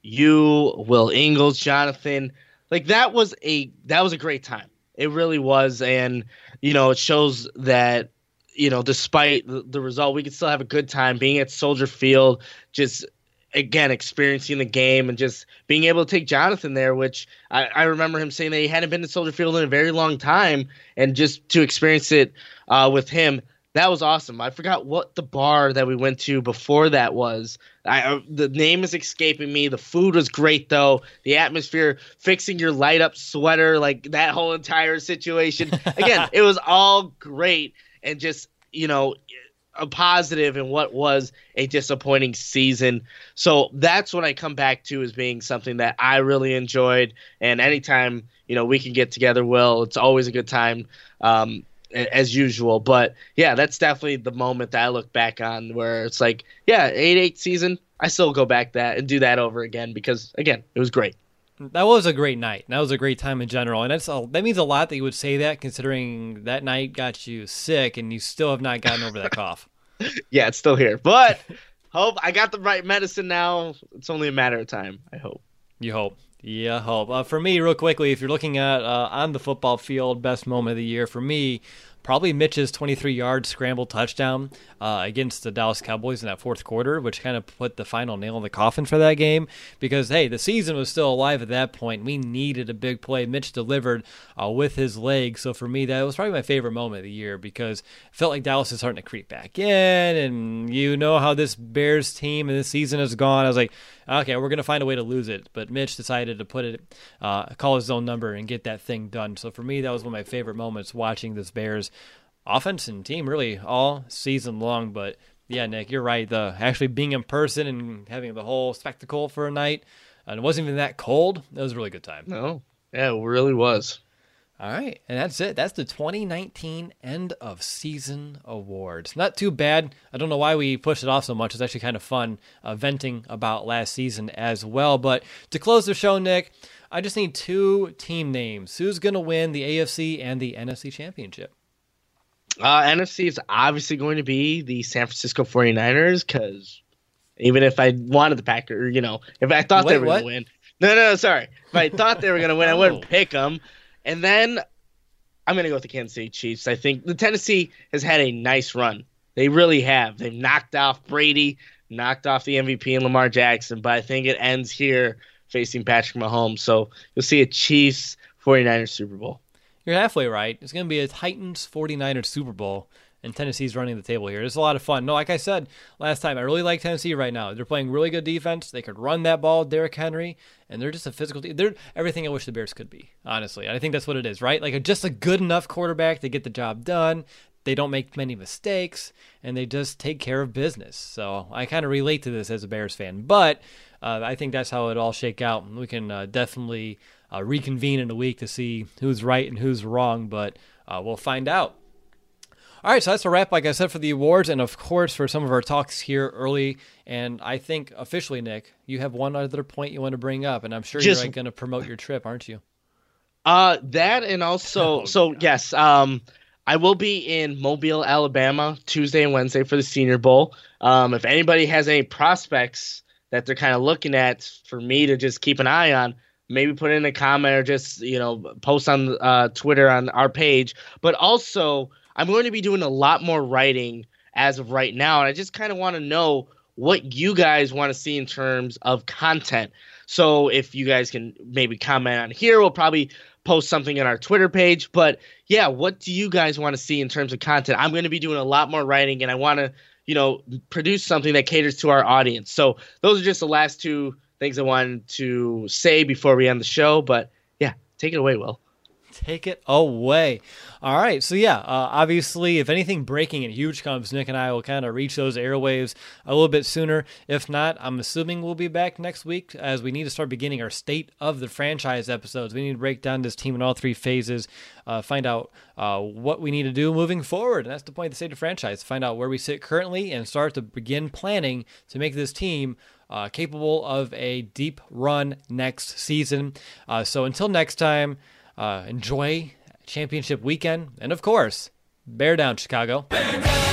you, Will Ingles, Jonathan, like that was a, that was a great time. It really was. And, you know, it shows that, you know, despite the, the result, we could still have a good time being at Soldier Field, just, again, experiencing the game and just being able to take Jonathan there, which I, I remember him saying that he hadn't been to Soldier Field in a very long time. And just to experience it uh, with him, that was awesome. I forgot what the bar that we went to before that was. I, uh, the name is escaping me. The food was great, though. The atmosphere, fixing your light-up sweater, like that whole entire situation. Again, it was all great and just, you know, a positive in what was a disappointing season. So that's what I come back to as being something that I really enjoyed. And anytime, you know, we can get together, Will, it's always a good time. Um as usual. But yeah, that's definitely the moment that I look back on where it's like, yeah, eight eight season, I still go back that and do that over again because, again, it was great. That was a great night. That was a great time in general. And that's a, that means a lot that you would say that, considering that night got you sick and you still have not gotten over that cough. Yeah, it's still here. But hope I got the right medicine now. It's only a matter of time, I hope. You hope. Yeah, hope. Uh, for me, real quickly, if you're looking at uh, on the football field, best moment of the year, for me, probably Mitch's twenty-three yard scramble touchdown uh, against the Dallas Cowboys in that fourth quarter, which kind of put the final nail in the coffin for that game because, hey, the season was still alive at that point. We needed a big play. Mitch delivered uh, with his legs. So for me, that was probably my favorite moment of the year because it felt like Dallas is starting to creep back in, and you know how this Bears team and this season has gone. I was like, okay, we're going to find a way to lose it. But Mitch decided to put it, uh, call his own number and get that thing done. So for me, that was one of my favorite moments watching this Bears offense and team really all season long. But yeah, Nick, you're right. The actually being in person and having the whole spectacle for a night, and it wasn't even that cold. It was a really good time. No, yeah, it really was. All right, and that's it. That's the twenty nineteen End of Season Awards. Not too bad. I don't know why we pushed it off so much. It's actually kind of fun uh, venting about last season as well. But to close the show, Nick, I just need two team names. Who's going to win the A F C and the N F C Championship? Uh, N F C is obviously going to be the San Francisco forty-niners because even if I wanted the Packers, you know, if I thought Wait, they were going what? to win. No, no, no, sorry. If I thought they were going to win, I wouldn't Oh. pick them. And then I'm going to go with the Kansas City Chiefs. I think the Tennessee has had a nice run. They really have. They've knocked off Brady, knocked off the M V P and Lamar Jackson, but I think it ends here facing Patrick Mahomes. So you'll see a Chiefs forty-niners Super Bowl. You're halfway right. It's going to be a Titans forty-niners Super Bowl. and Tennessee's running the table here. It's a lot of fun. No, like I said last time, I really like Tennessee right now. They're playing really good defense. They could run that ball, Derrick Henry, and they're just a physical team. They're everything I wish the Bears could be, honestly. I think that's what it is, right? Like a, just a good enough quarterback to get the job done. They don't make many mistakes, and they just take care of business. So I kind of relate to this as a Bears fan. But uh, I think that's how it all shake out. We can uh, definitely uh, reconvene in a week to see who's right and who's wrong, but uh, we'll find out. All right, so that's a wrap, like I said, for the awards, and of course for some of our talks here early. And I think officially, Nick, you have one other point you want to bring up, and I'm sure Just, you're like, going to promote your trip, aren't you? Uh, that and also, oh, so God. yes, um, I will be in Mobile, Alabama, Tuesday and Wednesday for the Senior Bowl. Um, if anybody has any prospects that they're kind of looking at for me to just keep an eye on, maybe put in a comment or just, you know, post on uh, Twitter on our page. But also, I'm going to be doing a lot more writing as of right now, and I just kind of want to know what you guys want to see in terms of content. So if you guys can maybe comment on here, we'll probably post something on our Twitter page. But yeah, what do you guys want to see in terms of content? I'm going to be doing a lot more writing, and I want to, you know, produce something that caters to our audience. So those are just the last two things I wanted to say before we end the show. But yeah, take it away, Will. Take it away. All right. So, yeah, uh, obviously, if anything breaking and huge comes, Nick and I will kind of reach those airwaves a little bit sooner. If not, I'm assuming we'll be back next week as we need to start beginning our state of the franchise episodes. We need to break down this team in all three phases, uh, find out uh, what we need to do moving forward. And that's the point of the state of franchise, find out where we sit currently and start to begin planning to make this team uh, capable of a deep run next season. Uh, so until next time, Uh, enjoy championship weekend, and of course, bear down, Chicago. Bear down!